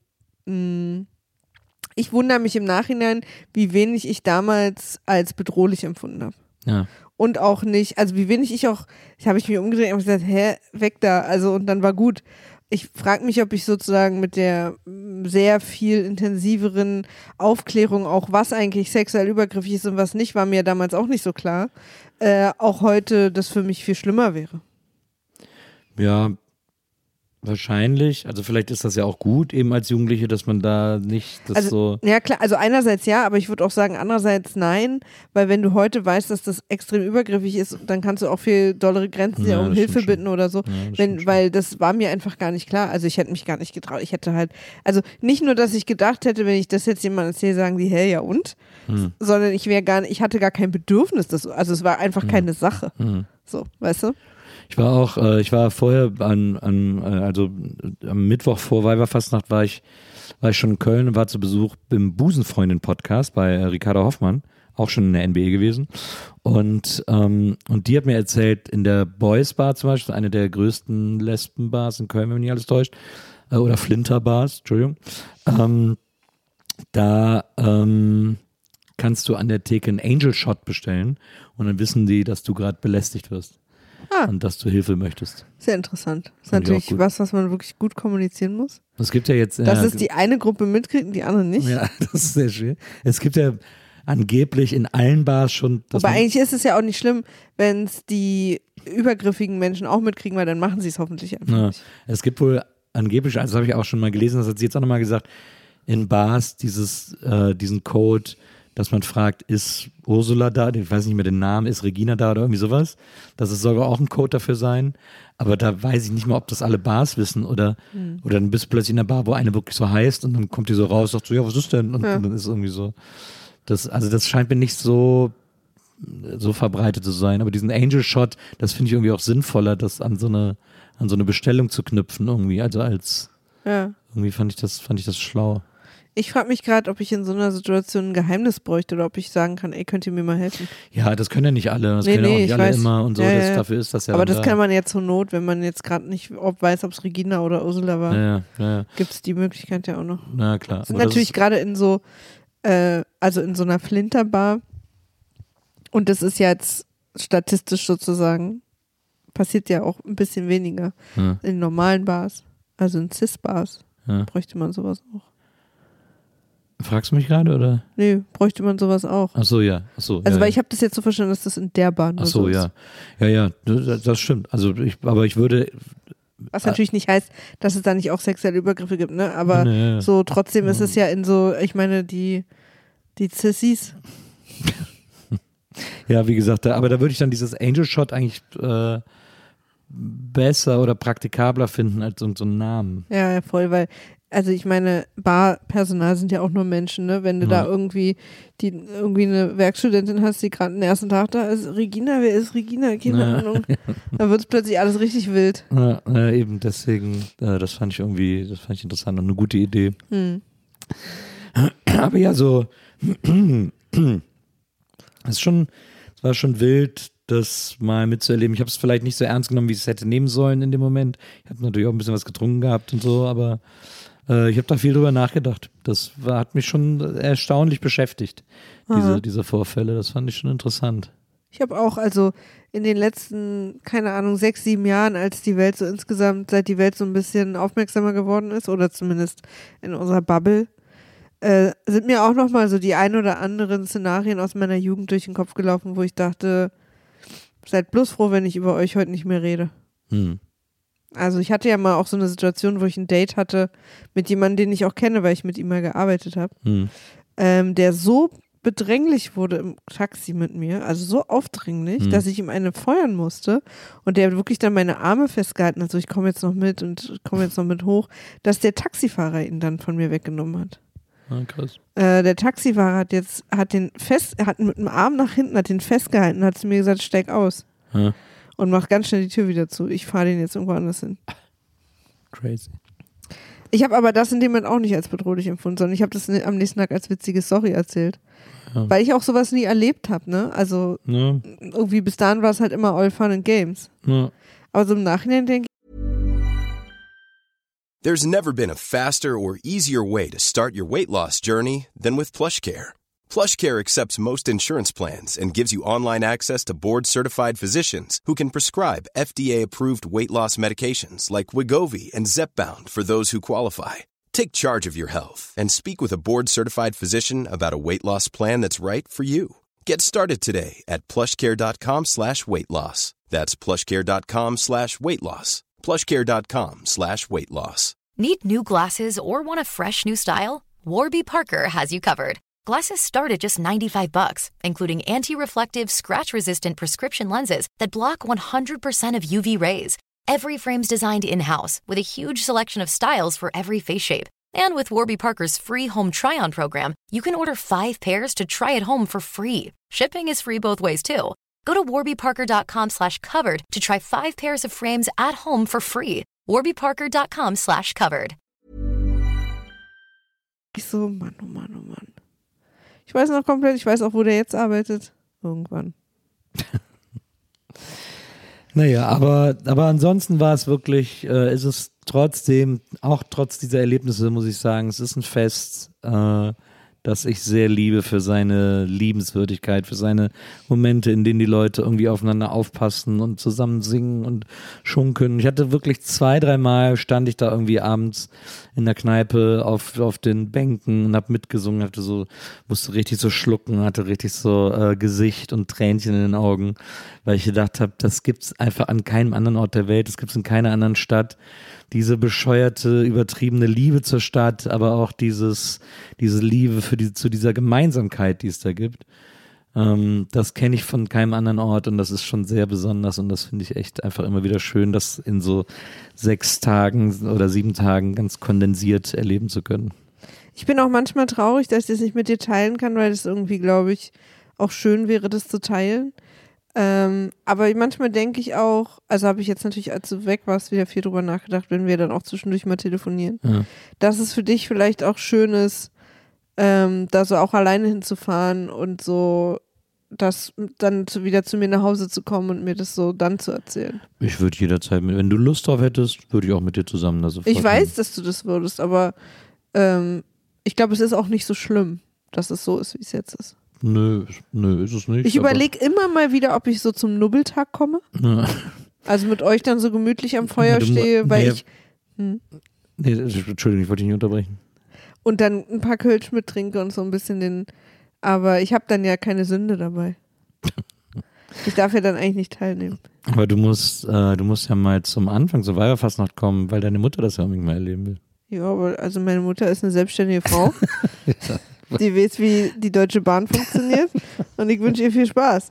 Speaker 6: ich wundere mich im Nachhinein, wie wenig ich damals als bedrohlich empfunden habe.
Speaker 4: Ja.
Speaker 6: Und auch nicht, also wie wenig ich habe ich mich umgedreht und gesagt, weg da, also und dann war gut. Ich frage mich, ob ich sozusagen mit der sehr viel intensiveren Aufklärung auch, was eigentlich sexuell übergriffig ist und was nicht, war mir damals auch nicht so klar, auch heute das für mich viel schlimmer wäre.
Speaker 4: Ja, wahrscheinlich. Also vielleicht ist das ja auch gut, eben als Jugendliche, dass man da nicht das so...
Speaker 6: Ja klar, also einerseits ja, aber ich würde auch sagen, andererseits nein, weil wenn du heute weißt, dass das extrem übergriffig ist, dann kannst du auch viel dollere Grenzen
Speaker 4: Ja,
Speaker 6: um
Speaker 4: das
Speaker 6: Hilfe
Speaker 4: stimmt
Speaker 6: bitten oder so,
Speaker 4: Ja,
Speaker 6: weil das war mir einfach gar nicht klar. Also ich hätte mich gar nicht getraut. Ich hätte halt, also nicht nur, dass ich gedacht hätte, wenn ich das jetzt jemandem erzähle, sagen die, ja und? Sondern ich hatte gar kein Bedürfnis, also es war einfach keine Sache. So, weißt du?
Speaker 4: Ich war vorher also am Mittwoch vor Weiberfastnacht war ich schon in Köln und war zu Besuch im Busenfreundin-Podcast bei Ricarda Hoffmann, auch schon in der NBA gewesen. Und die hat mir erzählt, in der Boys Bar zum Beispiel, eine der größten Lesbenbars in Köln, wenn mich nicht alles täuscht, oder Flinterbars, Entschuldigung, da kannst du an der Theke einen Angel Shot bestellen und dann wissen die, dass du gerade belästigt wirst. Und dass du Hilfe möchtest.
Speaker 6: Sehr interessant. Das ist
Speaker 4: Fand ich auch
Speaker 6: natürlich
Speaker 4: gut.
Speaker 6: was man wirklich gut kommunizieren muss.
Speaker 4: Es gibt ja jetzt...
Speaker 6: Dass es die eine Gruppe mitkriegt und die andere nicht.
Speaker 4: Ja, das ist sehr schön. Es gibt ja angeblich in allen Bars schon...
Speaker 6: Aber eigentlich ist es ja auch nicht schlimm, wenn es die übergriffigen Menschen auch mitkriegen, weil dann machen sie es hoffentlich einfach nicht.
Speaker 4: Es gibt wohl angeblich, also das habe ich auch schon mal gelesen, das hat sie jetzt auch nochmal gesagt, in Bars diesen Code, dass man fragt, ist Ursula da? Ich weiß nicht mehr den Namen, ist Regina da oder irgendwie sowas? Das soll auch ein Code dafür sein. Aber da weiß ich nicht mehr, ob das alle Bars wissen oder dann bist du plötzlich in der Bar, wo eine wirklich so heißt und dann kommt die so raus, sagt so, ja, was ist denn? Und dann ist es irgendwie so. Das scheint mir nicht so verbreitet zu sein. Aber diesen Angel Shot, das finde ich irgendwie auch sinnvoller, das an so eine Bestellung zu knüpfen irgendwie. Also irgendwie fand ich das schlau.
Speaker 6: Ich frage mich gerade, ob ich in so einer Situation ein Geheimnis bräuchte oder ob ich sagen kann, ey, könnt ihr mir mal helfen?
Speaker 4: Ja, das können ja nicht alle. Das können ja auch nicht alle immer und so.
Speaker 6: Ja.
Speaker 4: Dafür ist das ja.
Speaker 6: Aber das kann man ja zur Not, wenn man jetzt gerade nicht weiß, ob es Regina oder Ursula war.
Speaker 4: Ja.
Speaker 6: Gibt es die Möglichkeit ja auch noch.
Speaker 4: Na klar.
Speaker 6: Sind natürlich gerade in so, also in so einer Flinterbar und das ist jetzt statistisch sozusagen, passiert ja auch ein bisschen weniger in normalen Bars, also in Cis-Bars bräuchte man sowas auch.
Speaker 4: Fragst du mich gerade, oder?
Speaker 6: Nee, bräuchte man sowas auch.
Speaker 4: Ach so, ja.
Speaker 6: Also, weil ich habe das jetzt so verstanden, dass das in der Bahn
Speaker 4: Ach so,
Speaker 6: ist.
Speaker 4: Ja, das stimmt. Also aber ich würde...
Speaker 6: Was natürlich nicht heißt, dass es da nicht auch sexuelle Übergriffe gibt, ne? Aber so trotzdem ist es ja in so, ich meine, die Sissies.
Speaker 4: Ja, wie gesagt, aber da würde ich dann dieses Angel Shot eigentlich besser oder praktikabler finden als so einen Namen.
Speaker 6: Ja, voll, weil also ich meine, Barpersonal sind ja auch nur Menschen, ne? Wenn du da irgendwie eine Werkstudentin hast, die gerade den ersten Tag da ist, Regina, wer ist Regina? Keine Ahnung. Dann wird es plötzlich alles richtig wild.
Speaker 4: Eben deswegen, das fand ich interessant und eine gute Idee. Aber ja, so es war schon wild, das mal mitzuerleben. Ich habe es vielleicht nicht so ernst genommen, wie ich es hätte nehmen sollen in dem Moment. Ich habe natürlich auch ein bisschen was getrunken gehabt und so, aber ich habe da viel drüber nachgedacht. Das hat mich schon erstaunlich beschäftigt, diese Vorfälle. Das fand ich schon interessant.
Speaker 6: Ich habe auch, also in den letzten, keine Ahnung, 6, 7 Jahren, als die Welt so insgesamt, seit die Welt so ein bisschen aufmerksamer geworden ist, oder zumindest in unserer Bubble, sind mir auch nochmal so die ein oder anderen Szenarien aus meiner Jugend durch den Kopf gelaufen, wo ich dachte, seid bloß froh, wenn ich über euch heute nicht mehr rede. Also ich hatte ja mal auch so eine Situation, wo ich ein Date hatte mit jemandem, den ich auch kenne, weil ich mit ihm mal gearbeitet habe. der so bedränglich wurde im Taxi mit mir, also so aufdringlich, dass ich ihm eine feuern musste und der wirklich dann meine Arme festgehalten hat, so ich komme jetzt noch mit und komme jetzt noch mit hoch, dass der Taxifahrer ihn dann von mir weggenommen hat.
Speaker 4: Ah, krass.
Speaker 6: Der Taxifahrer hat mit dem Arm nach hinten, hat den festgehalten, hat zu mir gesagt, steig aus und mach ganz schnell die Tür wieder zu. Ich fahre den jetzt irgendwo anders hin.
Speaker 4: Crazy.
Speaker 6: Ich habe aber das in dem Moment auch nicht als bedrohlich empfunden, sondern ich habe das am nächsten Tag als witzige Story erzählt. Ja. Weil ich auch sowas nie erlebt habe, ne? Also irgendwie bis dahin war es halt immer all fun and games. Ja. Aber so im Nachhinein denke ich,
Speaker 7: There's never been a faster or easier way to start your weight loss journey than with PlushCare. PlushCare accepts most insurance plans and gives you online access to board-certified physicians who can prescribe FDA-approved weight loss medications like Wegovy and Zepbound for those who qualify. Take charge of your health and speak with a board-certified physician about a weight loss plan that's right for you. Get started today at plushcare.com/weightloss. That's plushcare.com/weightloss. plushcare.com/weightloss.
Speaker 8: Need new glasses or want a fresh new style? Warby Parker has you covered. Glasses start at just $95, including anti-reflective, scratch-resistant prescription lenses that block 100% of UV rays. Every frame's designed in-house with a huge selection of styles for every face shape. And with Warby Parker's free home try-on program, you can order 5 pairs to try at home for free. Shipping is free both ways, too. Go to warbyparker.com/covered to try 5 pairs of frames at home for free. warbyparker.com/covered.
Speaker 6: ich so, Mann, oh Mann, oh Mann. Ich weiß noch komplett, ich weiß auch, wo der jetzt arbeitet. Irgendwann.
Speaker 4: Naja, aber ansonsten war es wirklich, ist es trotzdem, auch trotz dieser Erlebnisse, muss ich sagen, es ist ein Fest, das ich sehr liebe für seine Liebenswürdigkeit, für seine Momente, in denen die Leute irgendwie aufeinander aufpassen und zusammen singen und schunkeln. Ich hatte wirklich 2-3 Mal stand ich da irgendwie abends in der Kneipe auf den Bänken und hab mitgesungen, musste richtig so schlucken, hatte richtig so Gesicht und Tränchen in den Augen, weil ich gedacht habe, das gibt's einfach an keinem anderen Ort der Welt, das gibt's in keiner anderen Stadt. Diese bescheuerte, übertriebene Liebe zur Stadt, aber auch diese Liebe zu dieser Gemeinsamkeit, die es da gibt. Das kenne ich von keinem anderen Ort und das ist schon sehr besonders und das finde ich echt einfach immer wieder schön, das in so 6 Tagen oder 7 Tagen ganz kondensiert erleben zu können.
Speaker 6: Ich bin auch manchmal traurig, dass ich das nicht mit dir teilen kann, weil es irgendwie, glaube ich, auch schön wäre, das zu teilen. Aber manchmal denke ich auch, also habe ich jetzt natürlich, als du weg warst, wieder viel drüber nachgedacht, wenn wir dann auch zwischendurch mal telefonieren, dass es für dich vielleicht auch schön ist, da so auch alleine hinzufahren und so das dann wieder zu mir nach Hause zu kommen und mir das so dann zu erzählen. Ich
Speaker 4: würde jederzeit, wenn du Lust drauf hättest, würde ich auch mit dir zusammen da sofort.
Speaker 6: Ich weiß, dass du das würdest, aber ich glaube, es ist auch nicht so schlimm, dass es so ist, wie es jetzt ist.
Speaker 4: Nö, ist es nicht.
Speaker 6: Ich überlege immer mal wieder, ob ich so zum Nubbeltag komme. Ja. Also mit euch dann so gemütlich am Feuer stehe, weil ich... Nee,
Speaker 4: Entschuldigung, ich wollte dich nicht unterbrechen.
Speaker 6: Und dann ein paar Kölsch mittrinke und so ein bisschen aber ich habe dann ja keine Sünde dabei. Ich darf ja dann eigentlich nicht teilnehmen.
Speaker 4: Aber du musst ja mal zum Anfang zur Weiberfastnacht kommen, weil deine Mutter das ja unbedingt mal erleben will.
Speaker 6: Ja, aber also meine Mutter ist eine selbstständige Frau. Ja. Die weiß, wie die Deutsche Bahn funktioniert und ich wünsche ihr viel Spaß.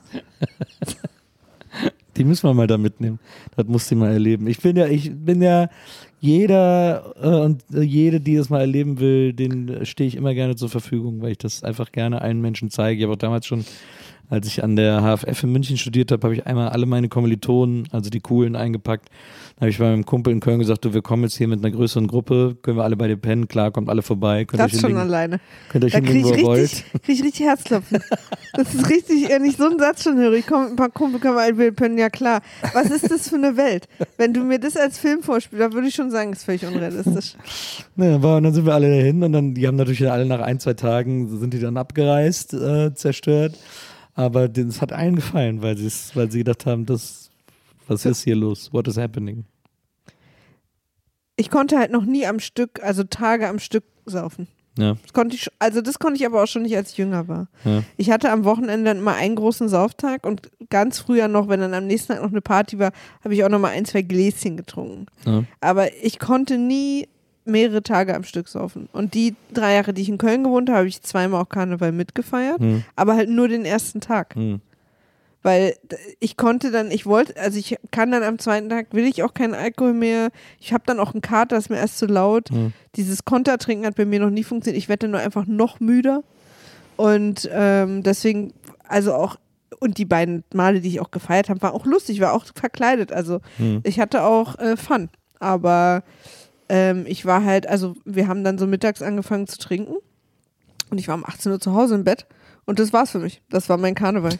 Speaker 4: Die müssen wir mal da mitnehmen. Das muss sie mal erleben. Ich bin ja jeder und jede, die das mal erleben will, den stehe ich immer gerne zur Verfügung, weil ich das einfach gerne allen Menschen zeige. Ich habe auch damals schon, als ich an der HFF in München studiert habe, habe ich einmal alle meine Kommilitonen, also die Coolen, eingepackt. Dann habe ich bei meinem Kumpel in Köln gesagt, du, wir kommen jetzt hier mit einer größeren Gruppe, können wir alle bei dir pennen, klar, kommt alle vorbei.
Speaker 6: Das schon alleine.
Speaker 4: Könnt ihr euch hinlegen, wo ihr wollt.
Speaker 6: Krieg ich richtig Herzklopfen. Das ist richtig, wenn ich so einen Satz schon höre, ich komme mit ein paar Kumpel, können wir alle pennen, ja klar. Was ist das für eine Welt? Wenn du mir das als Film vorspielst, dann würde ich schon sagen, das ist völlig unrealistisch.
Speaker 4: Ja, aber und dann sind wir alle dahin und dann, die haben natürlich alle nach 1-2 Tagen, sind die dann abgereist, zerstört. Aber es hat allen gefallen, weil sie gedacht haben, was ist hier los? What is happening?
Speaker 6: Ich konnte halt noch nie am Stück, also Tage am Stück saufen.
Speaker 4: Ja.
Speaker 6: Das konnte ich aber auch schon nicht, als ich jünger war. Ja. Ich hatte am Wochenende dann immer einen großen Sauftag und ganz früher noch, wenn dann am nächsten Tag noch eine Party war, habe ich auch noch mal 1-2 Gläschen getrunken. Ja. Aber ich konnte nie mehrere Tage am Stück saufen. Und die 3 Jahre, die ich in Köln gewohnt habe, habe ich zweimal auch Karneval mitgefeiert, aber halt nur den ersten Tag. Weil ich kann dann am zweiten Tag, will ich auch keinen Alkohol mehr. Ich habe dann auch einen Kater, das ist mir erst zu laut. Dieses Kontertrinken hat bei mir noch nie funktioniert. Ich werde dann nur einfach noch müder. Und deswegen, also auch, und die beiden Male, die ich auch gefeiert habe, war auch lustig, war auch verkleidet. Also ich hatte auch Fun. Aber ich war halt, also wir haben dann so mittags angefangen zu trinken. Und ich war um 18 Uhr zu Hause im Bett. Und das war's für mich. Das war mein Karneval.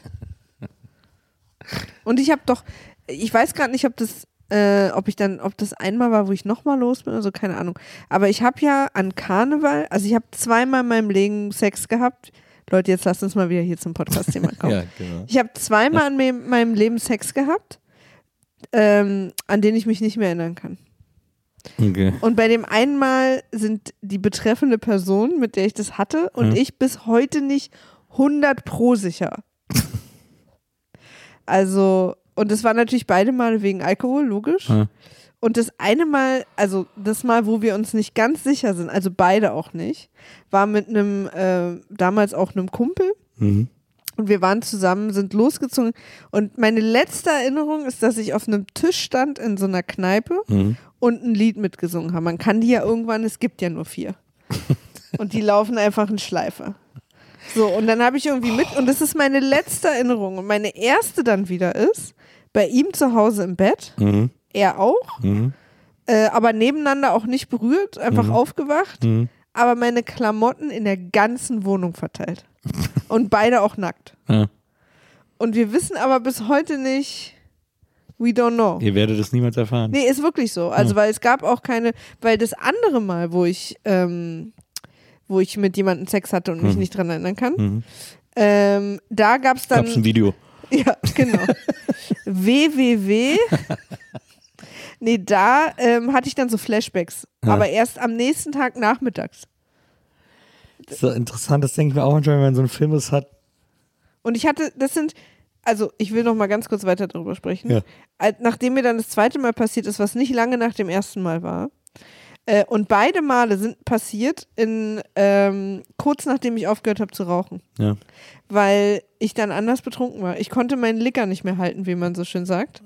Speaker 6: Und ich habe doch, ich weiß gerade nicht, ob das einmal war, wo ich nochmal los bin, also keine Ahnung. Aber ich habe ja an Karneval, also ich habe zweimal in meinem Leben Sex gehabt. Leute, jetzt lasst uns mal wieder hier zum Podcast-Thema kommen.
Speaker 4: Ja, genau.
Speaker 6: Ich habe zweimal in meinem Leben Sex gehabt, an den ich mich nicht mehr erinnern kann.
Speaker 4: Okay.
Speaker 6: Und bei dem einen Mal sind die betreffende Person, mit der ich das hatte, und ich bis heute nicht 100% sicher. Also, und das war natürlich beide Male wegen Alkohol, logisch. Und das eine Mal, also das Mal, wo wir uns nicht ganz sicher sind, also beide auch nicht, war mit einem, damals auch einem Kumpel. Und wir waren zusammen, sind losgezogen. Und meine letzte Erinnerung ist, dass ich auf einem Tisch stand in so einer Kneipe und ein Lied mitgesungen habe. Man kann die ja irgendwann, es gibt ja nur 4. Und die laufen einfach in Schleife. So, und dann habe ich irgendwie und das ist meine letzte Erinnerung. Und meine erste dann wieder ist, bei ihm zu Hause im Bett, er auch, aber nebeneinander auch nicht berührt, einfach aufgewacht, aber meine Klamotten in der ganzen Wohnung verteilt. Und beide auch nackt.
Speaker 4: Ja.
Speaker 6: Und wir wissen aber bis heute nicht, we don't know.
Speaker 4: Ihr werdet es niemals erfahren.
Speaker 6: Nee, ist wirklich so. Also, weil es gab auch keine, weil das andere Mal, wo ich mit jemandem Sex hatte und mich nicht dran erinnern kann, da gab es dann...
Speaker 4: Gab's ein Video.
Speaker 6: Ja, genau. www. Nee, da hatte ich dann so Flashbacks. Aber erst am nächsten Tag nachmittags.
Speaker 4: Das ist so interessant, das denke ich mir auch manchmal, wenn man so einen Film hat.
Speaker 6: Und ich hatte, also ich will noch mal ganz kurz weiter darüber sprechen.
Speaker 4: Ja.
Speaker 6: Nachdem mir dann das zweite Mal passiert ist, was nicht lange nach dem ersten Mal war, und beide Male sind passiert kurz nachdem ich aufgehört habe zu rauchen.
Speaker 4: Ja.
Speaker 6: Weil ich dann anders betrunken war. Ich konnte meinen Licker nicht mehr halten, wie man so schön sagt.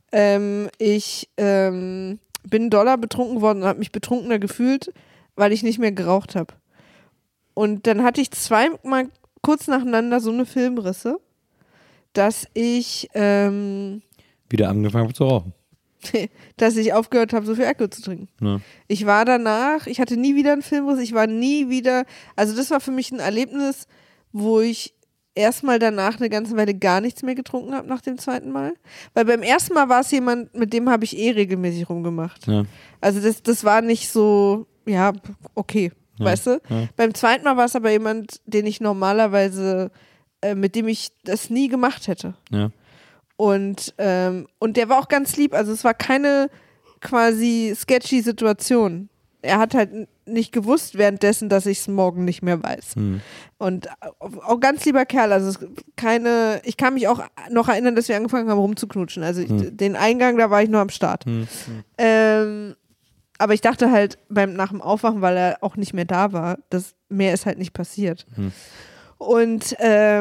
Speaker 6: Ich bin doller betrunken geworden und habe mich betrunkener gefühlt, weil ich nicht mehr geraucht habe. Und dann hatte ich zweimal kurz nacheinander so eine Filmrisse, dass ich
Speaker 4: wieder angefangen habe zu rauchen.
Speaker 6: dass ich aufgehört habe, so viel Alkohol zu trinken.
Speaker 4: Ja.
Speaker 6: Ich war danach, ich hatte nie wieder einen Filmriss, ich war nie wieder, also das war für mich ein Erlebnis, wo ich erstmal danach eine ganze Weile gar nichts mehr getrunken habe nach dem zweiten Mal. Weil beim ersten Mal war es jemand, mit dem habe ich regelmäßig rumgemacht. Ja. Also das war nicht so, ja, okay, weißt du? Ja. Beim zweiten Mal war es aber jemand, den ich normalerweise, mit dem ich das nie gemacht hätte. Ja. Und der war auch ganz lieb, also es war keine quasi sketchy Situation. Er hat halt nicht gewusst währenddessen, dass ich es morgen nicht mehr weiß. Und auch ganz lieber Kerl, also ich kann mich auch noch erinnern, dass wir angefangen haben rumzuknutschen. Also den Eingang, da war ich nur am Start. Aber ich dachte halt nach dem Aufwachen, weil er auch nicht mehr da war, mehr ist halt nicht passiert. Und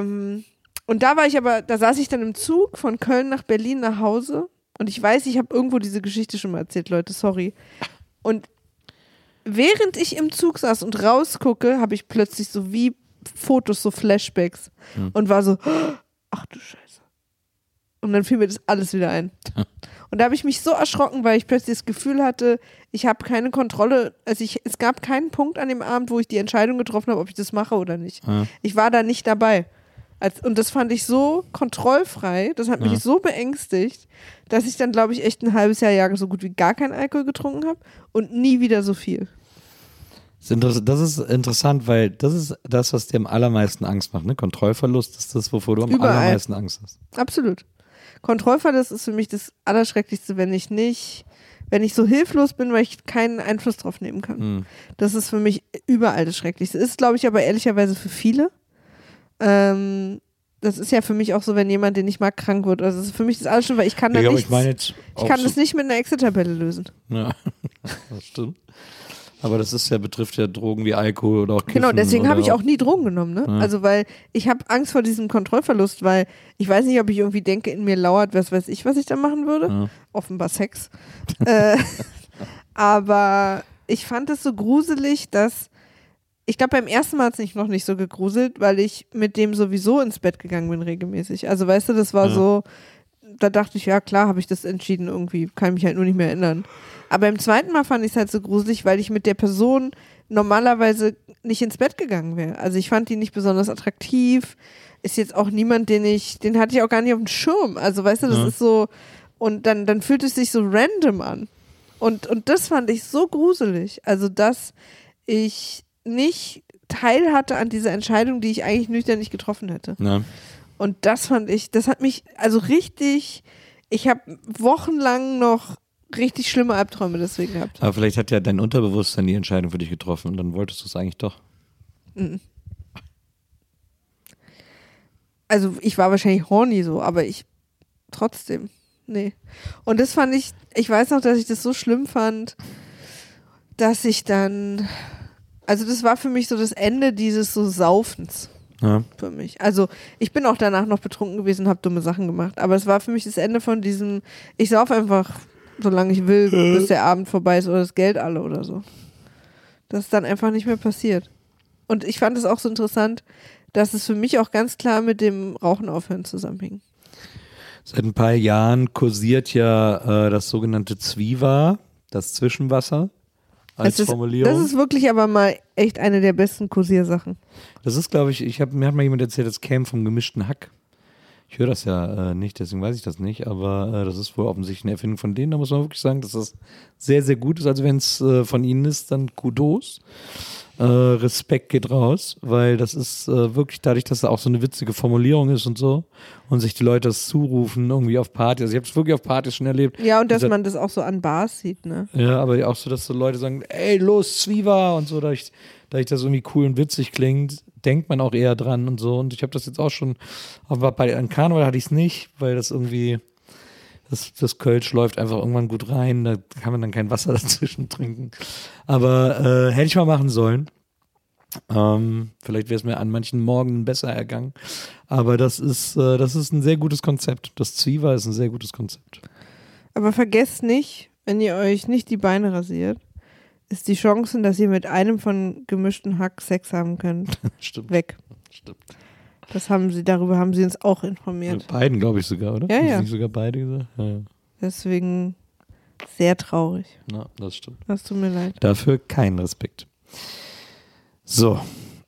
Speaker 6: da saß ich dann im Zug von Köln nach Berlin nach Hause und ich weiß, ich habe irgendwo diese Geschichte schon mal erzählt, Leute, sorry. Und während ich im Zug saß und rausgucke, habe ich plötzlich so wie Fotos, so Flashbacks und war so, ach du Scheiße. Und dann fiel mir das alles wieder ein. Und da habe ich mich so erschrocken, weil ich plötzlich das Gefühl hatte, ich habe keine Kontrolle, also es gab keinen Punkt an dem Abend, wo ich die Entscheidung getroffen habe, ob ich das mache oder nicht. Ich war da nicht dabei. Und das fand ich so kontrollfrei, das hat mich so beängstigt, dass ich dann, glaube ich, echt ein halbes Jahr so gut wie gar keinen Alkohol getrunken habe und nie wieder so viel.
Speaker 4: Das ist interessant, weil das ist das, was dir am allermeisten Angst macht. Ne? Kontrollverlust ist das, wovor du am allermeisten Angst hast.
Speaker 6: Absolut. Kontrollverlust ist für mich das Allerschrecklichste, wenn ich so hilflos bin, weil ich keinen Einfluss drauf nehmen kann. Das ist für mich überall das Schrecklichste. Ist, glaube ich, aber ehrlicherweise für viele. Das ist ja für mich auch so, wenn jemand, den ich mag, krank wird. Also das ist für mich das alles schon, weil ich kann das nicht mit einer Excel-Tabelle lösen.
Speaker 4: Ja, das stimmt. Aber das betrifft ja Drogen wie Alkohol oder auch Kiffen.
Speaker 6: Genau, deswegen habe ich auch nie Drogen genommen, ne?
Speaker 4: Ja.
Speaker 6: Also, weil ich habe Angst vor diesem Kontrollverlust, weil ich weiß nicht, ob ich irgendwie denke, in mir lauert, was weiß ich, was ich da machen würde.
Speaker 4: Ja.
Speaker 6: Offenbar Sex. Aber ich fand es so gruselig, dass ich glaube, beim ersten Mal hat es mich noch nicht so gegruselt, weil ich mit dem sowieso ins Bett gegangen bin regelmäßig. Also weißt du, das war so, da dachte ich, ja klar, habe ich das entschieden irgendwie, kann mich halt nur nicht mehr erinnern. Aber beim zweiten Mal fand ich es halt so gruselig, weil ich mit der Person normalerweise nicht ins Bett gegangen wäre. Also ich fand die nicht besonders attraktiv, ist jetzt auch niemand, den hatte ich auch gar nicht auf dem Schirm. Also weißt du, das ist so, und dann fühlt es sich so random an. Und das fand ich so gruselig. Also dass ich nicht teil hatte an dieser Entscheidung, die ich eigentlich nüchtern nicht getroffen hätte.
Speaker 4: Ja.
Speaker 6: Und das hat mich also richtig, ich habe wochenlang noch richtig schlimme Albträume deswegen gehabt.
Speaker 4: Aber vielleicht hat ja dein Unterbewusstsein die Entscheidung für dich getroffen und dann wolltest du es eigentlich doch.
Speaker 6: Also ich war wahrscheinlich horny so, aber ich trotzdem, nee. Und das fand ich weiß noch, dass ich das so schlimm fand, dass ich dann, also das war für mich so das Ende dieses so Saufens.
Speaker 4: Ja.
Speaker 6: Für mich. Also ich bin auch danach noch betrunken gewesen und habe dumme Sachen gemacht, aber es war für mich das Ende von diesem, ich sauf einfach, solange ich will, bis der Abend vorbei ist oder das Geld alle oder so. Das ist dann einfach nicht mehr passiert. Und ich fand es auch so interessant, dass es für mich auch ganz klar mit dem Rauchen aufhören zusammenhing.
Speaker 4: Seit ein paar Jahren kursiert ja das sogenannte Zwiva, das Zwischenwasser. Als Formulierung.
Speaker 6: Das ist wirklich aber mal echt eine der besten Kursiersachen.
Speaker 4: Das ist, glaube ich, mir hat mal jemand erzählt, das käme vom gemischten Hack. Ich höre das ja nicht, deswegen weiß ich das nicht, aber das ist wohl offensichtlich eine Erfindung von denen. Da muss man wirklich sagen, dass das sehr, sehr gut ist. Also wenn es von ihnen ist, dann Kudos. Respekt geht raus, weil das ist wirklich dadurch, dass da auch so eine witzige Formulierung ist und so und sich die Leute das zurufen irgendwie auf Partys. Also ich habe es wirklich auf Partys schon erlebt.
Speaker 6: Ja, und dass man das auch so an Bars sieht, ne?
Speaker 4: Ja, aber auch so, dass so Leute sagen, ey, los, Zwiva und so, dadurch das irgendwie cool und witzig klingt, denkt man auch eher dran und so. Und ich habe das jetzt auch schon, aber an Karneval hatte ich es nicht, weil das irgendwie, das Kölsch läuft einfach irgendwann gut rein, da kann man dann kein Wasser dazwischen trinken. Aber hätte ich mal machen sollen. Vielleicht wäre es mir an manchen Morgen besser ergangen. Aber das ist ein sehr gutes Konzept. Das Zwiva ist ein sehr gutes Konzept.
Speaker 6: Aber vergesst nicht, wenn ihr euch nicht die Beine rasiert, ist die Chance, dass ihr mit einem von gemischten Hack Sex haben könnt,
Speaker 4: Stimmt.
Speaker 6: weg.
Speaker 4: Stimmt.
Speaker 6: Darüber haben sie uns auch informiert.
Speaker 4: Mit beiden, glaube ich sogar, oder?
Speaker 6: Ja, ja.
Speaker 4: Haben nicht sogar beide gesagt? Ja.
Speaker 6: Deswegen sehr traurig.
Speaker 4: Ja, das stimmt.
Speaker 6: Das tut mir leid.
Speaker 4: Dafür keinen Respekt. So.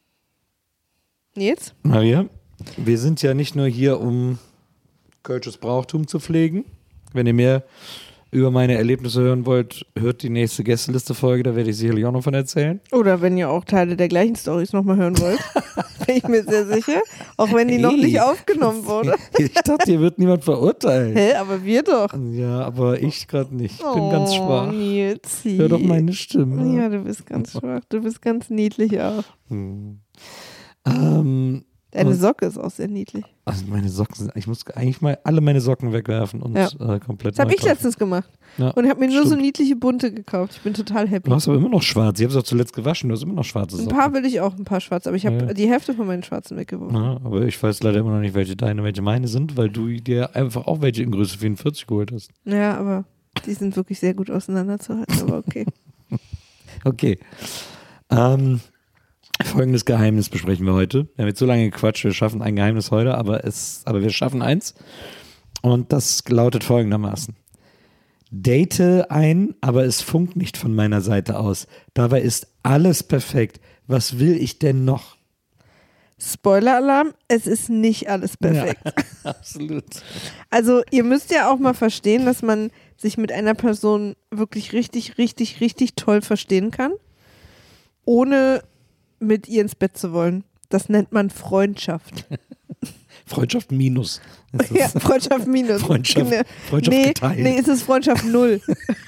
Speaker 6: Jetzt?
Speaker 4: Maria, wir sind ja nicht nur hier, um kölsches Brauchtum zu pflegen. Wenn ihr mehr über meine Erlebnisse hören wollt, hört die nächste Gästeliste-Folge, da werde ich sicherlich auch noch von erzählen.
Speaker 6: Oder wenn ihr auch Teile der gleichen Storys nochmal hören wollt, bin ich mir sehr sicher. Auch wenn die noch nicht aufgenommen wurde.
Speaker 4: Ich dachte, hier wird niemand verurteilt.
Speaker 6: Hä, aber wir doch.
Speaker 4: Ja, aber ich gerade nicht. Ich bin ganz schwach.
Speaker 6: Nilsi.
Speaker 4: Hör doch meine Stimme.
Speaker 6: Ja, du bist ganz schwach. Du bist ganz niedlich auch. Deine Socke ist auch sehr niedlich.
Speaker 4: Also meine Socken, ich muss eigentlich mal alle meine Socken wegwerfen und komplett.
Speaker 6: Das habe ich letztens gemacht.
Speaker 4: Ja,
Speaker 6: und habe mir nur so
Speaker 4: stimmt.
Speaker 6: niedliche bunte gekauft. Ich bin total happy.
Speaker 4: Du hast aber immer noch schwarz. Ich habe es auch zuletzt gewaschen. Du hast immer noch schwarze
Speaker 6: Ein
Speaker 4: Socken.
Speaker 6: paar will ich auch, ein paar schwarze. Aber ich habe die Hälfte von meinen schwarzen weggeworfen.
Speaker 4: Ja, aber ich weiß leider immer noch nicht, welche deine, welche meine sind, weil du dir einfach auch welche in Größe 44 geholt hast.
Speaker 6: Ja, aber die sind wirklich sehr gut auseinanderzuhalten. Aber okay.
Speaker 4: Okay. Folgendes Geheimnis besprechen wir heute. Wir haben jetzt so lange gequatscht, wir schaffen ein Geheimnis heute, aber wir schaffen eins. Und das lautet folgendermaßen. Date einen, aber es funkt nicht von meiner Seite aus. Dabei ist alles perfekt. Was will ich denn noch?
Speaker 6: Spoiler-Alarm, es ist nicht alles perfekt.
Speaker 4: Ja, absolut.
Speaker 6: Also ihr müsst ja auch mal verstehen, dass man sich mit einer Person wirklich richtig, richtig, richtig toll verstehen kann, ohne mit ihr ins Bett zu wollen. Das nennt man Freundschaft.
Speaker 4: Freundschaft minus.
Speaker 6: Ja, Freundschaft minus.
Speaker 4: Freundschaft geteilt.
Speaker 6: Nee, es ist Freundschaft 0.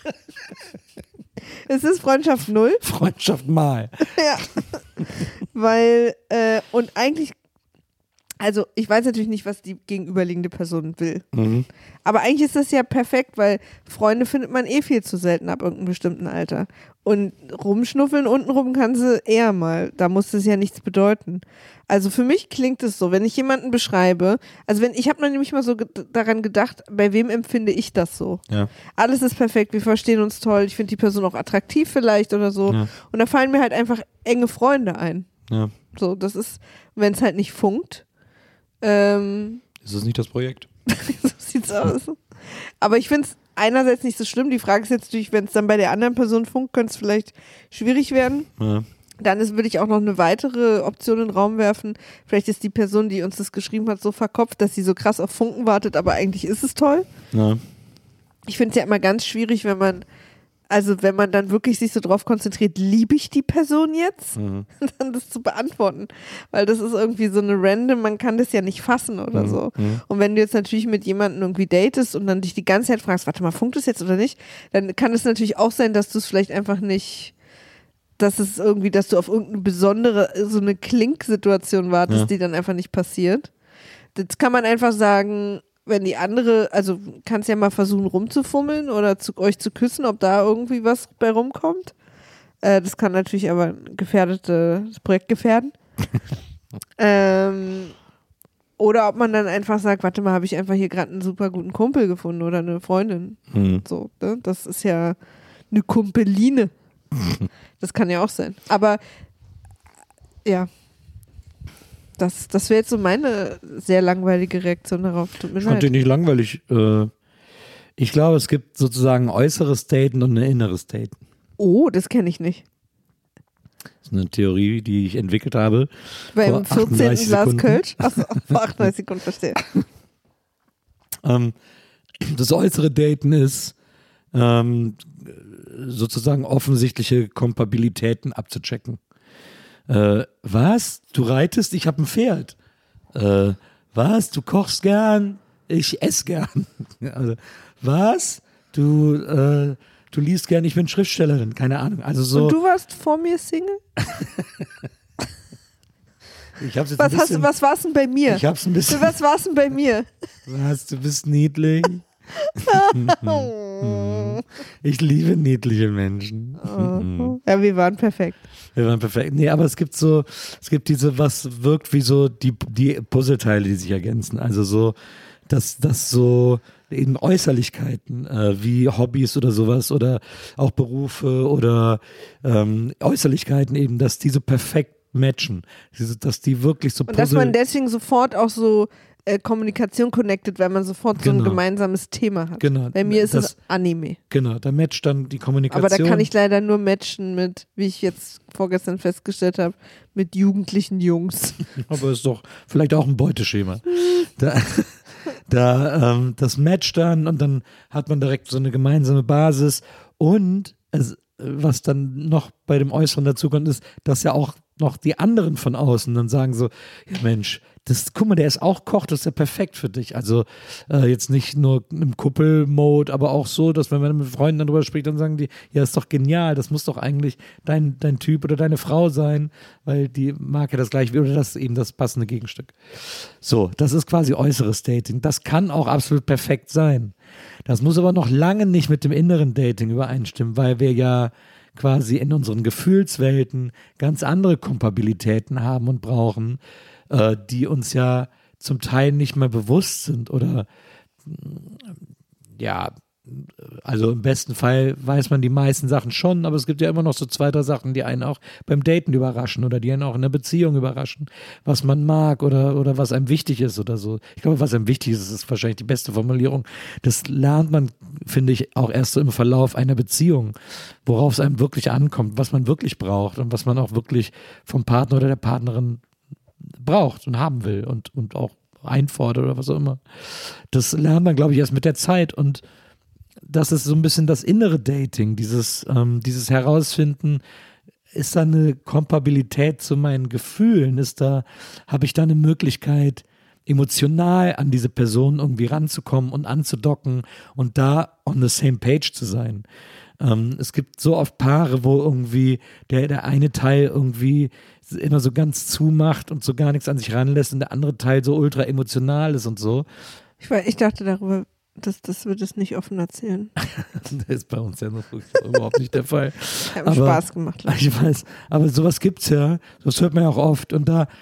Speaker 6: Es ist Freundschaft 0.
Speaker 4: Freundschaft mal.
Speaker 6: Ja. Weil, und eigentlich Also ich weiß natürlich nicht, was die gegenüberliegende Person will.
Speaker 4: Mhm.
Speaker 6: Aber eigentlich ist das ja perfekt, weil Freunde findet man viel zu selten ab irgendeinem bestimmten Alter. Und rumschnuffeln untenrum kann sie eher mal. Da muss das ja nichts bedeuten. Also für mich klingt es so, wenn ich jemanden beschreibe, also ich habe noch nämlich mal so daran gedacht, bei wem empfinde ich das so?
Speaker 4: Ja.
Speaker 6: Alles ist perfekt, wir verstehen uns toll, ich finde die Person auch attraktiv vielleicht oder so. Ja. Und da fallen mir halt einfach enge Freunde ein.
Speaker 4: Ja.
Speaker 6: So, das ist, wenn es halt nicht funkt,
Speaker 4: ist es nicht das Projekt?
Speaker 6: So sieht's aus. Aber ich finde es einerseits nicht so schlimm. Die Frage ist jetzt natürlich, wenn es dann bei der anderen Person funkt, könnte es vielleicht schwierig werden.
Speaker 4: Ja.
Speaker 6: Dann würde ich auch noch eine weitere Option in den Raum werfen. Vielleicht ist die Person, die uns das geschrieben hat, so verkopft, dass sie so krass auf Funken wartet, aber eigentlich ist es toll.
Speaker 4: Ja.
Speaker 6: Ich finde es ja immer ganz schwierig, wenn man dann wirklich sich so drauf konzentriert, liebe ich die Person jetzt? Dann das zu beantworten. Weil das ist irgendwie so eine random, man kann das ja nicht fassen oder so. Und wenn du jetzt natürlich mit jemandem irgendwie datest und dann dich die ganze Zeit fragst, warte mal, funkt es jetzt oder nicht? Dann kann es natürlich auch sein, dass du es vielleicht einfach nicht, dass es irgendwie, dass du auf irgendeine besondere, so eine Klink-Situation wartest, die dann einfach nicht passiert. Das kann man einfach sagen, wenn die andere, also kannst ja mal versuchen rumzufummeln oder euch zu küssen, ob da irgendwie was bei rumkommt. Das kann natürlich aber das Projekt gefährden. Oder ob man dann einfach sagt, warte mal, habe ich einfach hier gerade einen super guten Kumpel gefunden oder eine Freundin. So, ne? Das ist ja eine Kumpeline. Das kann ja auch sein. Aber ja. Das wäre jetzt so meine sehr langweilige Reaktion darauf. Tut mir leid.
Speaker 4: Ich fand die nicht langweilig. Ich glaube, es gibt sozusagen ein äußeres Daten und ein inneres Daten.
Speaker 6: Oh, das kenne ich nicht.
Speaker 4: Das ist eine Theorie, die ich entwickelt habe.
Speaker 6: Beim 14. Glas Kölsch? Achso, vor 38 Sekunden, verstehe.
Speaker 4: Das äußere Daten ist sozusagen offensichtliche Kompatibilitäten abzuchecken. Was? Du reitest? Ich habe ein Pferd. Was? Du kochst gern? Ich esse gern. Also, was? Du liest gern? Ich bin Schriftstellerin. Keine Ahnung. Also so.
Speaker 6: Und du warst vor mir Single?
Speaker 4: Ich hab's jetzt
Speaker 6: was war's denn bei mir?
Speaker 4: Ich hab's ein bisschen.
Speaker 6: Was war's denn bei mir?
Speaker 4: Was? Du bist niedlich. Ich liebe niedliche Menschen.
Speaker 6: Ja, wir waren perfekt.
Speaker 4: Nee, aber es gibt diese, was wirkt wie so die Puzzleteile, die sich ergänzen. Also so, dass so eben Äußerlichkeiten wie Hobbys oder sowas oder auch Berufe oder Äußerlichkeiten eben, dass die so perfekt matchen. Dass die wirklich so
Speaker 6: und dass man deswegen sofort auch so Kommunikation connected, weil man sofort so ein gemeinsames Thema hat.
Speaker 4: Genau.
Speaker 6: Bei mir ist es Anime.
Speaker 4: Genau, da matcht dann die Kommunikation.
Speaker 6: Aber da kann ich leider nur matchen mit, wie ich jetzt vorgestern festgestellt habe, mit jugendlichen Jungs.
Speaker 4: Aber ist doch vielleicht auch ein Beuteschema. Das matcht dann und dann hat man direkt so eine gemeinsame Basis und was dann noch bei dem Äußeren dazu kommt, ist, dass ja auch noch die anderen von außen dann sagen so, ja Mensch, guck mal, der ist auch Koch, das ist ja perfekt für dich. Also jetzt nicht nur im Kuppel-Mode, aber auch so, dass wenn man mit Freunden dann drüber spricht, dann sagen die, ja, ist doch genial, das muss doch eigentlich dein Typ oder deine Frau sein, weil die mag ja das gleiche, oder das ist eben das passende Gegenstück. So, das ist quasi äußeres Dating. Das kann auch absolut perfekt sein. Das muss aber noch lange nicht mit dem inneren Dating übereinstimmen, weil wir ja quasi in unseren Gefühlswelten ganz andere Kompatibilitäten haben und brauchen, die uns ja zum Teil nicht mehr bewusst sind oder ja, also im besten Fall weiß man die meisten Sachen schon, aber es gibt ja immer noch so 2, 3 Sachen, die einen auch beim Daten überraschen oder die einen auch in der Beziehung überraschen, was man mag oder was einem wichtig ist oder so. Ich glaube, was einem wichtig ist, ist wahrscheinlich die beste Formulierung. Das lernt man, finde ich, auch erst so im Verlauf einer Beziehung, worauf es einem wirklich ankommt, was man wirklich braucht und was man auch wirklich vom Partner oder der Partnerin braucht und haben will und auch einfordert oder was auch immer. Das lernt man, glaube ich, erst mit der Zeit und das ist so ein bisschen das innere Dating, dieses Herausfinden, ist da eine Kompatibilität zu meinen Gefühlen, habe ich da eine Möglichkeit, emotional an diese Person irgendwie ranzukommen und anzudocken und da on the same page zu sein. Es gibt so oft Paare, wo irgendwie der eine Teil irgendwie immer so ganz zumacht und so gar nichts an sich ranlässt und der andere Teil so ultra emotional ist und so.
Speaker 6: Ich dachte darüber, dass wir das nicht offen erzählen.
Speaker 4: Das ist bei uns ja noch überhaupt nicht der Fall.
Speaker 6: Hat Spaß gemacht.
Speaker 4: Ich weiß, aber sowas gibt's ja, das hört man ja auch oft und da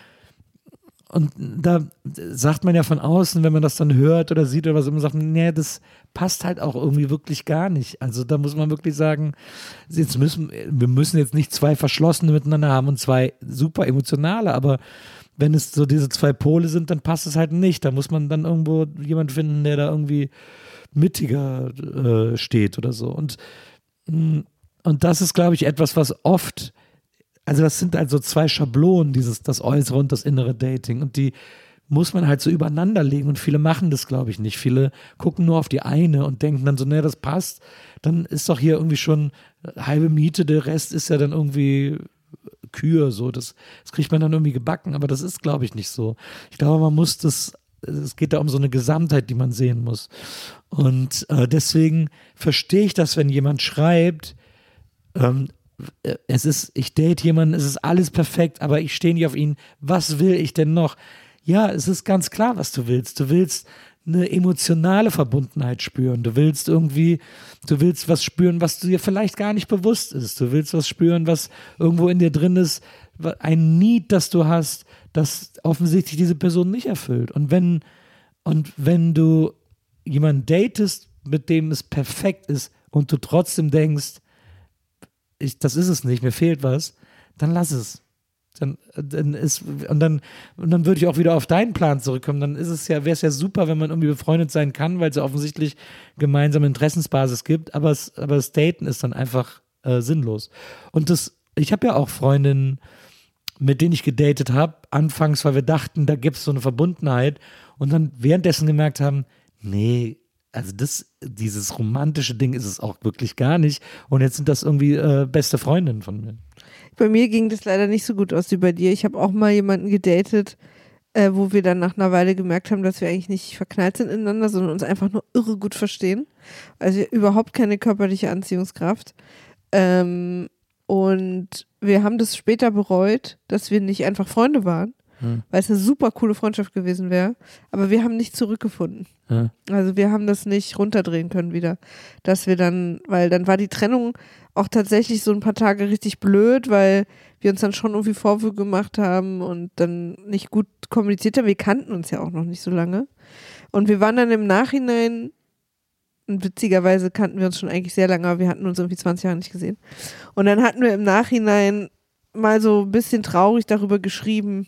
Speaker 4: sagt man ja von außen, wenn man das dann hört oder sieht oder was, immer sagt, nee, das passt halt auch irgendwie wirklich gar nicht. Also da muss man wirklich sagen, wir müssen jetzt nicht zwei Verschlossene miteinander haben und zwei super emotionale, aber wenn es so diese zwei Pole sind, dann passt es halt nicht. Da muss man dann irgendwo jemanden finden, der da irgendwie mittiger steht oder so. Und das ist, glaube ich, etwas, was oft, also das sind also zwei Schablonen, das äußere und das innere Dating. Und die muss man halt so übereinander legen. Und viele machen das, glaube ich, nicht. Viele gucken nur auf die eine und denken dann so, nee, das passt. Dann ist doch hier irgendwie schon halbe Miete, der Rest ist ja dann irgendwie Kühe, so. Das kriegt man dann irgendwie gebacken. Aber das ist, glaube ich, nicht so. Ich glaube, man muss es geht da um so eine Gesamtheit, die man sehen muss. Und deswegen verstehe ich das, wenn jemand schreibt, ich date jemanden, es ist alles perfekt, aber ich stehe nicht auf ihn. Was will ich denn noch? Ja, es ist ganz klar, was du willst. Du willst eine emotionale Verbundenheit spüren. Du willst was spüren, was dir vielleicht gar nicht bewusst ist. Du willst was spüren, was irgendwo in dir drin ist, ein Need, das du hast, das offensichtlich diese Person nicht erfüllt. Und wenn du jemanden datest, mit dem es perfekt ist und du trotzdem denkst, das ist es nicht, mir fehlt was, dann lass es. Dann würde ich auch wieder auf deinen Plan zurückkommen. Dann wäre es ja super, wenn man irgendwie befreundet sein kann, weil es ja offensichtlich gemeinsame Interessensbasis gibt, aber das Daten ist dann einfach sinnlos. Und ich habe ja auch Freundinnen, mit denen ich gedatet habe, anfangs, weil wir dachten, da gibt es so eine Verbundenheit und dann währenddessen gemerkt haben, nee, also dieses romantische Ding ist es auch wirklich gar nicht. Und jetzt sind das irgendwie beste Freundinnen von mir.
Speaker 6: Bei mir ging das leider nicht so gut aus wie bei dir. Ich habe auch mal jemanden gedatet, wo wir dann nach einer Weile gemerkt haben, dass wir eigentlich nicht verknallt sind ineinander, sondern uns einfach nur irre gut verstehen. Also überhaupt keine körperliche Anziehungskraft. Und wir haben das später bereut, dass wir nicht einfach Freunde waren. Weil es eine super coole Freundschaft gewesen wäre, aber wir haben nicht zurückgefunden. Ja. Also wir haben das nicht runterdrehen können wieder, weil dann war die Trennung auch tatsächlich so ein paar Tage richtig blöd, weil wir uns dann schon irgendwie Vorwürfe gemacht haben und dann nicht gut kommuniziert haben. Wir kannten uns ja auch noch nicht so lange und wir waren dann im Nachhinein, und witzigerweise kannten wir uns schon eigentlich sehr lange, aber wir hatten uns irgendwie 20 Jahre nicht gesehen und dann hatten wir im Nachhinein mal so ein bisschen traurig darüber geschrieben,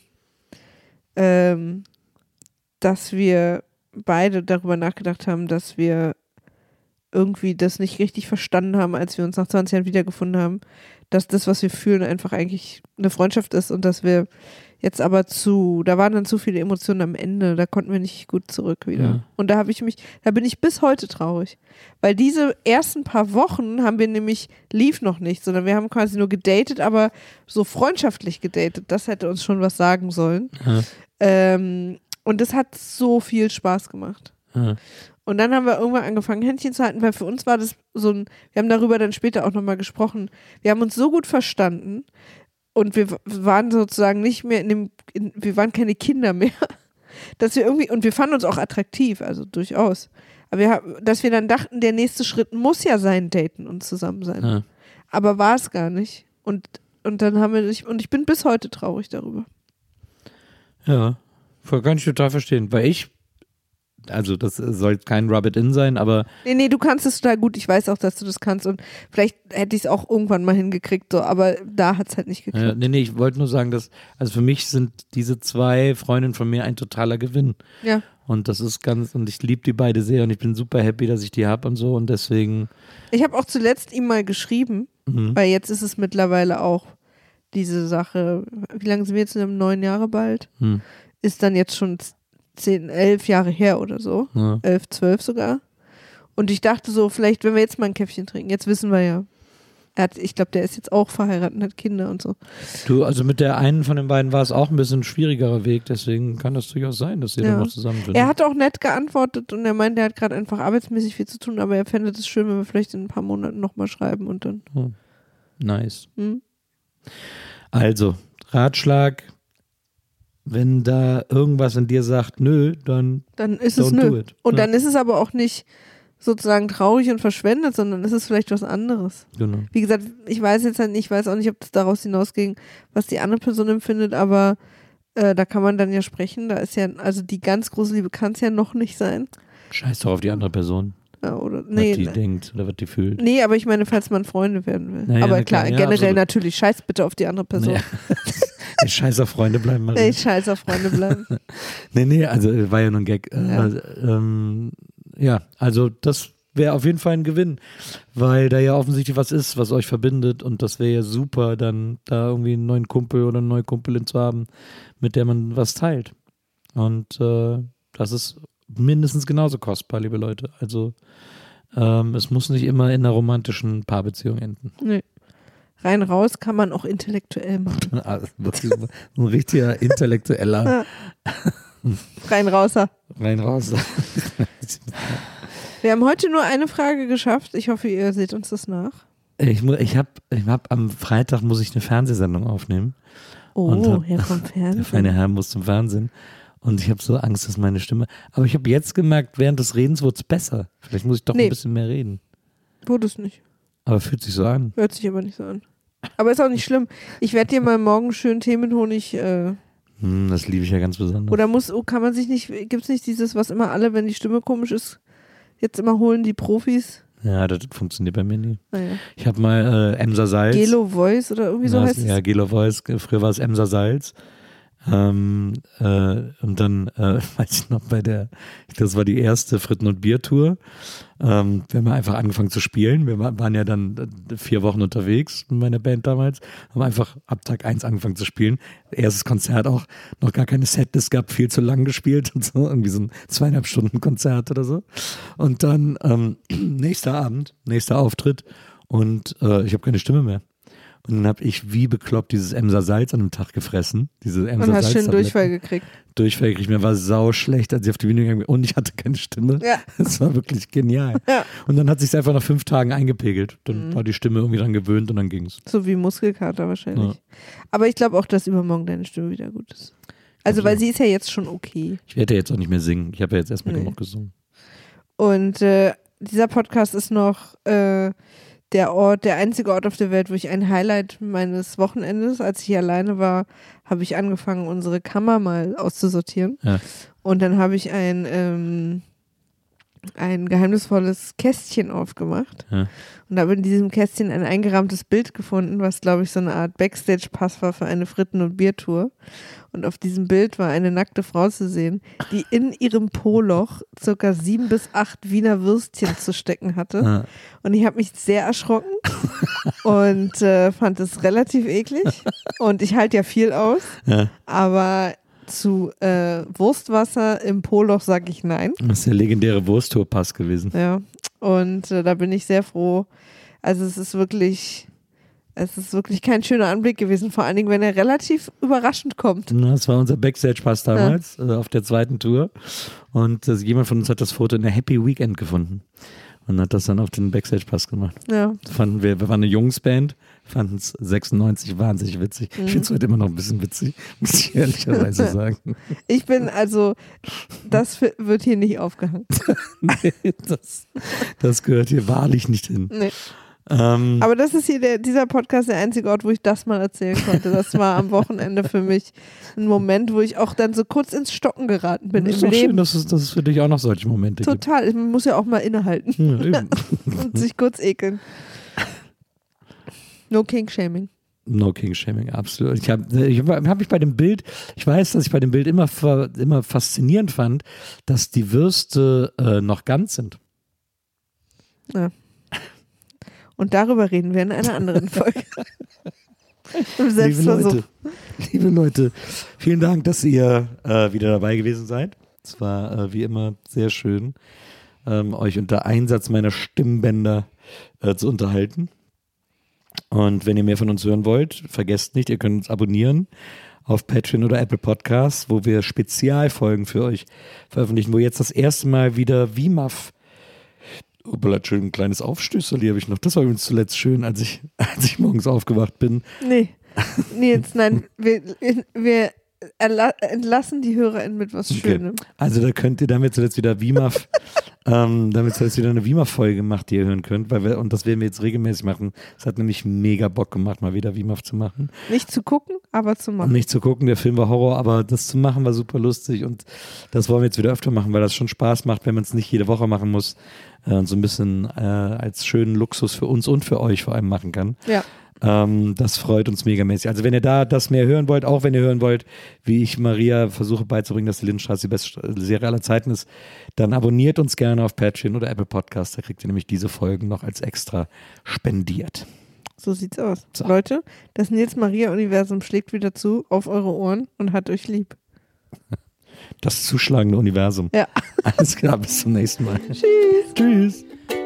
Speaker 6: dass wir beide darüber nachgedacht haben, dass wir irgendwie das nicht richtig verstanden haben, als wir uns nach 20 Jahren wiedergefunden haben, dass das, was wir fühlen, einfach eigentlich eine Freundschaft ist und dass wir jetzt aber da waren dann zu viele Emotionen am Ende, da konnten wir nicht gut zurück wieder. Ja. Und da bin ich bis heute traurig, weil diese ersten paar Wochen lief noch nicht, sondern wir haben quasi nur gedatet, aber so freundschaftlich gedatet, das hätte uns schon was sagen sollen. Ja. Und das hat so viel Spaß gemacht. Ja. Und dann haben wir irgendwann angefangen, Händchen zu halten, weil für uns war das wir haben darüber dann später auch nochmal gesprochen, wir haben uns so gut verstanden und wir waren sozusagen nicht mehr wir waren keine Kinder mehr, dass wir irgendwie, und wir fanden uns auch attraktiv, also durchaus, aber dass wir dann dachten, der nächste Schritt muss ja sein, daten und zusammen sein. Ja. Aber war es gar nicht. Und dann haben wir nicht, und ich bin bis heute traurig darüber.
Speaker 4: Ja, kann ich total verstehen, weil also das soll kein Rub-it-in sein, aber... Nee,
Speaker 6: du kannst es total gut. Ich weiß auch, dass du das kannst und vielleicht hätte ich es auch irgendwann mal hingekriegt, so, aber da hat es halt nicht geklappt.
Speaker 4: Ja, ich wollte nur sagen, also für mich sind diese zwei Freundinnen von mir ein totaler Gewinn. Ja. Und das ist und ich liebe die beide sehr und ich bin super happy, dass ich die habe und so und deswegen...
Speaker 6: Ich habe auch zuletzt ihm mal geschrieben, weil jetzt ist es mittlerweile auch diese Sache, wie lange sind wir jetzt in einem 9 Jahre bald? Ist dann jetzt schon 10, 11 Jahre her oder so. Ja. 11, 12 sogar. Und ich dachte so, vielleicht, wenn wir jetzt mal ein Käffchen trinken, jetzt wissen wir ja. Ich glaube, der ist jetzt auch verheiratet und hat Kinder und so.
Speaker 4: Du, also mit der einen von den beiden war es auch ein bisschen ein schwierigerer Weg, deswegen kann das durchaus sein, dass sie dann noch zusammenfinden.
Speaker 6: Er hat auch nett geantwortet und er meint, er hat gerade einfach arbeitsmäßig viel zu tun, aber er fände es schön, wenn wir vielleicht in ein paar Monaten nochmal schreiben und dann.
Speaker 4: Oh, nice. Also, Ratschlag, wenn da irgendwas in dir sagt, nö, dann
Speaker 6: ist es nö. Und dann ist es aber auch nicht sozusagen traurig und verschwendet, sondern ist es vielleicht was anderes.
Speaker 4: Genau.
Speaker 6: Wie gesagt, ich weiß auch nicht, ob das daraus hinausging, was die andere Person empfindet, aber da kann man dann ja sprechen. Da ist ja, also die ganz große Liebe kann es ja noch nicht sein.
Speaker 4: Scheiß doch auf die andere Person.
Speaker 6: Ja, oder,
Speaker 4: was die denkt oder was die fühlt.
Speaker 6: Nee, aber ich meine, falls man Freunde werden will.
Speaker 4: Naja,
Speaker 6: aber klar, generell
Speaker 4: absolut.
Speaker 6: natürlich, scheiß bitte auf die andere Person.
Speaker 4: Nee. Scheiß auf Freunde bleiben. Marie.
Speaker 6: Scheiß auf Freunde bleiben.
Speaker 4: Nee, also war ja nur ein Gag. Ja, also das wäre auf jeden Fall ein Gewinn, weil da ja offensichtlich was ist, was euch verbindet und das wäre ja super, dann da irgendwie einen neuen Kumpel oder eine neue Kumpelin zu haben, mit der man was teilt. Und das ist mindestens genauso kostbar, liebe Leute. Also es muss nicht immer in einer romantischen Paarbeziehung enden.
Speaker 6: Nee. Rein raus kann man auch intellektuell machen.
Speaker 4: Also, ein richtiger Intellektueller.
Speaker 6: Rein rauser.
Speaker 4: Rein raus.
Speaker 6: Wir haben heute nur eine Frage geschafft. Ich hoffe, ihr seht uns das nach.
Speaker 4: Ich hab am Freitag muss ich eine Fernsehsendung aufnehmen.
Speaker 6: Oh, Herr vom Fernsehen.
Speaker 4: Der feine Herr muss zum Fernsehen. Und ich habe so Angst, dass meine Stimme. Aber ich habe jetzt gemerkt, während des Redens wurde es besser. Vielleicht muss ich doch ein bisschen mehr reden.
Speaker 6: Wurde es nicht.
Speaker 4: Aber fühlt sich so an.
Speaker 6: Hört sich aber nicht so an. Aber ist auch nicht schlimm. Ich werde dir mal morgen schön Tee mit Honig.
Speaker 4: Das liebe ich ja ganz besonders.
Speaker 6: Oder kann man sich nicht, gibt es nicht dieses, was immer alle, wenn die Stimme komisch ist, jetzt immer holen die Profis?
Speaker 4: Ja, das funktioniert bei mir nie.
Speaker 6: Naja.
Speaker 4: Ich habe mal Emser Salz.
Speaker 6: Gelo Voice oder irgendwie so heißt es?
Speaker 4: Ja, Gelo Voice. Früher war es Emser Salz. Und dann, weiß ich noch, das war die erste Fritten- und Bier-Tour. Wir haben einfach angefangen zu spielen. Wir waren ja dann 4 Wochen unterwegs mit meiner Band damals. Haben einfach ab Tag 1 angefangen zu spielen. Erstes Konzert auch, noch gar keine Setlist gehabt, viel zu lang gespielt und so. Irgendwie so ein 2,5 Stunden Konzert oder so. Und dann nächster Auftritt und ich habe keine Stimme mehr. Und dann habe ich wie bekloppt dieses Emser Salz an einem Tag gefressen. Diese Emser
Speaker 6: und hast schön Durchfall gekriegt.
Speaker 4: Durchfall gekriegt. Mir war sau schlecht, als ich auf die Bühne gegangen bin. Und ich hatte keine Stimme. Ja. Das war wirklich genial. Ja. Und dann hat sich einfach nach 5 Tagen eingepegelt. Dann war die Stimme irgendwie dran gewöhnt und dann ging's.
Speaker 6: So wie Muskelkater wahrscheinlich. Ja. Aber ich glaube auch, dass übermorgen deine Stimme wieder gut ist. Also, weil sie ist ja jetzt schon okay.
Speaker 4: Ich werde ja jetzt auch nicht mehr singen. Ich habe ja jetzt erstmal genug gesungen.
Speaker 6: Und dieser Podcast ist noch der einzige Ort auf der Welt, wo ich ein Highlight meines Wochenendes, als ich hier alleine war, habe ich angefangen, unsere Kammer mal auszusortieren. Ja. Und dann habe ich ein geheimnisvolles Kästchen aufgemacht. Ja. Und habe in diesem Kästchen ein eingerahmtes Bild gefunden, was, glaube ich, so eine Art Backstage-Pass war für eine Fritten- und Biertour. Und auf diesem Bild war eine nackte Frau zu sehen, die in ihrem Po-Loch ca. 7 bis 8 Wiener Würstchen zu stecken hatte. Ja. Und ich habe mich sehr erschrocken und fand es relativ eklig. Und ich halte ja viel aus, aber zu Wurstwasser im Po-Loch sage ich nein.
Speaker 4: Das ist der legendäre Wursttour-Pass gewesen.
Speaker 6: Ja, und da bin ich sehr froh. Also es ist wirklich kein schöner Anblick gewesen, vor allen Dingen, wenn er relativ überraschend kommt.
Speaker 4: Das war unser Backstage-Pass damals, auf der 2. Tour. Und jemand von uns hat das Foto in der Happy Weekend gefunden und hat das dann auf den Backstage-Pass gemacht. Ja. Wir waren eine Jungsband, fanden es 96 wahnsinnig witzig. Ich finde es heute immer noch ein bisschen witzig, muss ich ehrlicherweise sagen.
Speaker 6: Ich bin das wird hier nicht aufgehangen.
Speaker 4: Nee, das gehört hier wahrlich nicht hin. Nee.
Speaker 6: Aber das ist hier dieser Podcast der einzige Ort, wo ich das mal erzählen konnte. Das war am Wochenende für mich ein Moment, wo ich auch dann so kurz ins Stocken geraten bin im Leben. Schön,
Speaker 4: dass es für dich auch noch solche Momente gibt.
Speaker 6: Total, man muss ja auch mal innehalten und sich kurz ekeln. No King-Shaming.
Speaker 4: No King-Shaming, absolut. Ich hab mich bei dem Bild, ich weiß, dass ich bei dem Bild immer faszinierend fand, dass die Würste noch ganz sind.
Speaker 6: Ja. Und darüber reden wir in einer anderen Folge.
Speaker 4: Liebe Leute, vielen Dank, dass ihr wieder dabei gewesen seid. Es war wie immer sehr schön, euch unter Einsatz meiner Stimmbänder zu unterhalten. Und wenn ihr mehr von uns hören wollt, vergesst nicht, ihr könnt uns abonnieren auf Patreon oder Apple Podcasts, wo wir Spezialfolgen für euch veröffentlichen, wo jetzt das erste Mal wieder WIMAF. Oh, schön ein kleines Aufstößerli habe ich noch. Das war übrigens zuletzt schön, als ich morgens aufgewacht bin.
Speaker 6: Nee, Nils, nein, wir entlassen die HörerInnen mit was Schönem.
Speaker 4: Okay. Also da könnt ihr damit zuletzt wieder WIMAF, wieder eine WIMAF-Folge gemacht, die ihr hören könnt, und das werden wir jetzt regelmäßig machen. Es hat nämlich mega Bock gemacht, mal wieder WIMAF zu machen.
Speaker 6: Nicht zu gucken, aber zu machen.
Speaker 4: Und nicht zu gucken, der Film war Horror, aber das zu machen war super lustig und das wollen wir jetzt wieder öfter machen, weil das schon Spaß macht, wenn man es nicht jede Woche machen muss und so ein bisschen als schönen Luxus für uns und für euch vor allem machen kann.
Speaker 6: Ja.
Speaker 4: Das freut uns megamäßig. Also wenn ihr da das mehr hören wollt, auch wenn ihr hören wollt, wie ich Maria versuche beizubringen, dass die Lindenstraße die beste Serie aller Zeiten ist, dann abonniert uns gerne auf Patreon oder Apple Podcasts. Da kriegt ihr nämlich diese Folgen noch als extra spendiert.
Speaker 6: So sieht's aus.
Speaker 4: So.
Speaker 6: Leute, das Nils-Maria-Universum schlägt wieder zu auf eure Ohren und hat euch lieb.
Speaker 4: Das zuschlagende Universum.
Speaker 6: Ja.
Speaker 4: Alles klar, bis zum nächsten Mal.
Speaker 6: Tschüss.
Speaker 4: Tschüss.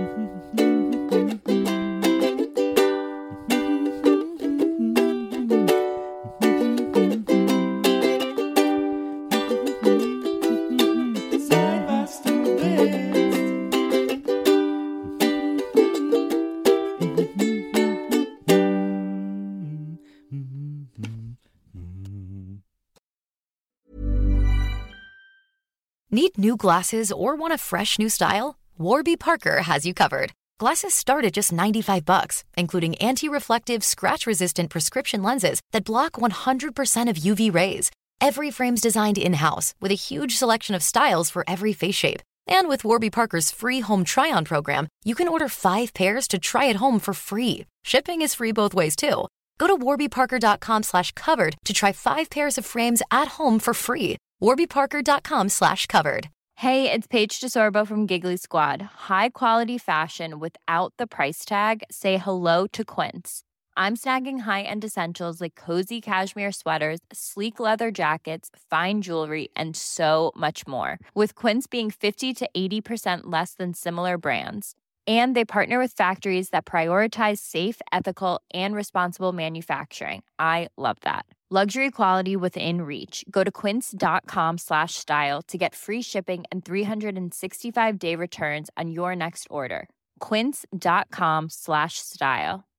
Speaker 8: Need new glasses or want a fresh new style? Warby Parker has you covered. Glasses start at just $95, including anti-reflective, scratch-resistant prescription lenses that block 100% of UV rays. Every frame's designed in-house with a huge selection of styles for every face shape. And with Warby Parker's free home try-on program, you can order 5 pairs to try at home for free. Shipping is free both ways, too. Go to warbyparker.com/covered to try 5 pairs of frames at home for free. warbyparker.com/covered.
Speaker 9: Hey, it's Paige DeSorbo from Giggly Squad. High quality fashion without the price tag. Say hello to Quince. I'm snagging high-end essentials like cozy cashmere sweaters, sleek leather jackets, fine jewelry, and so much more. With Quince being 50 to 80% less than similar brands. And they partner with factories that prioritize safe, ethical, and responsible manufacturing. I love that. Luxury quality within reach. Go to quince.com/style to get free shipping and 365-day returns on your next order. Quince.com/style.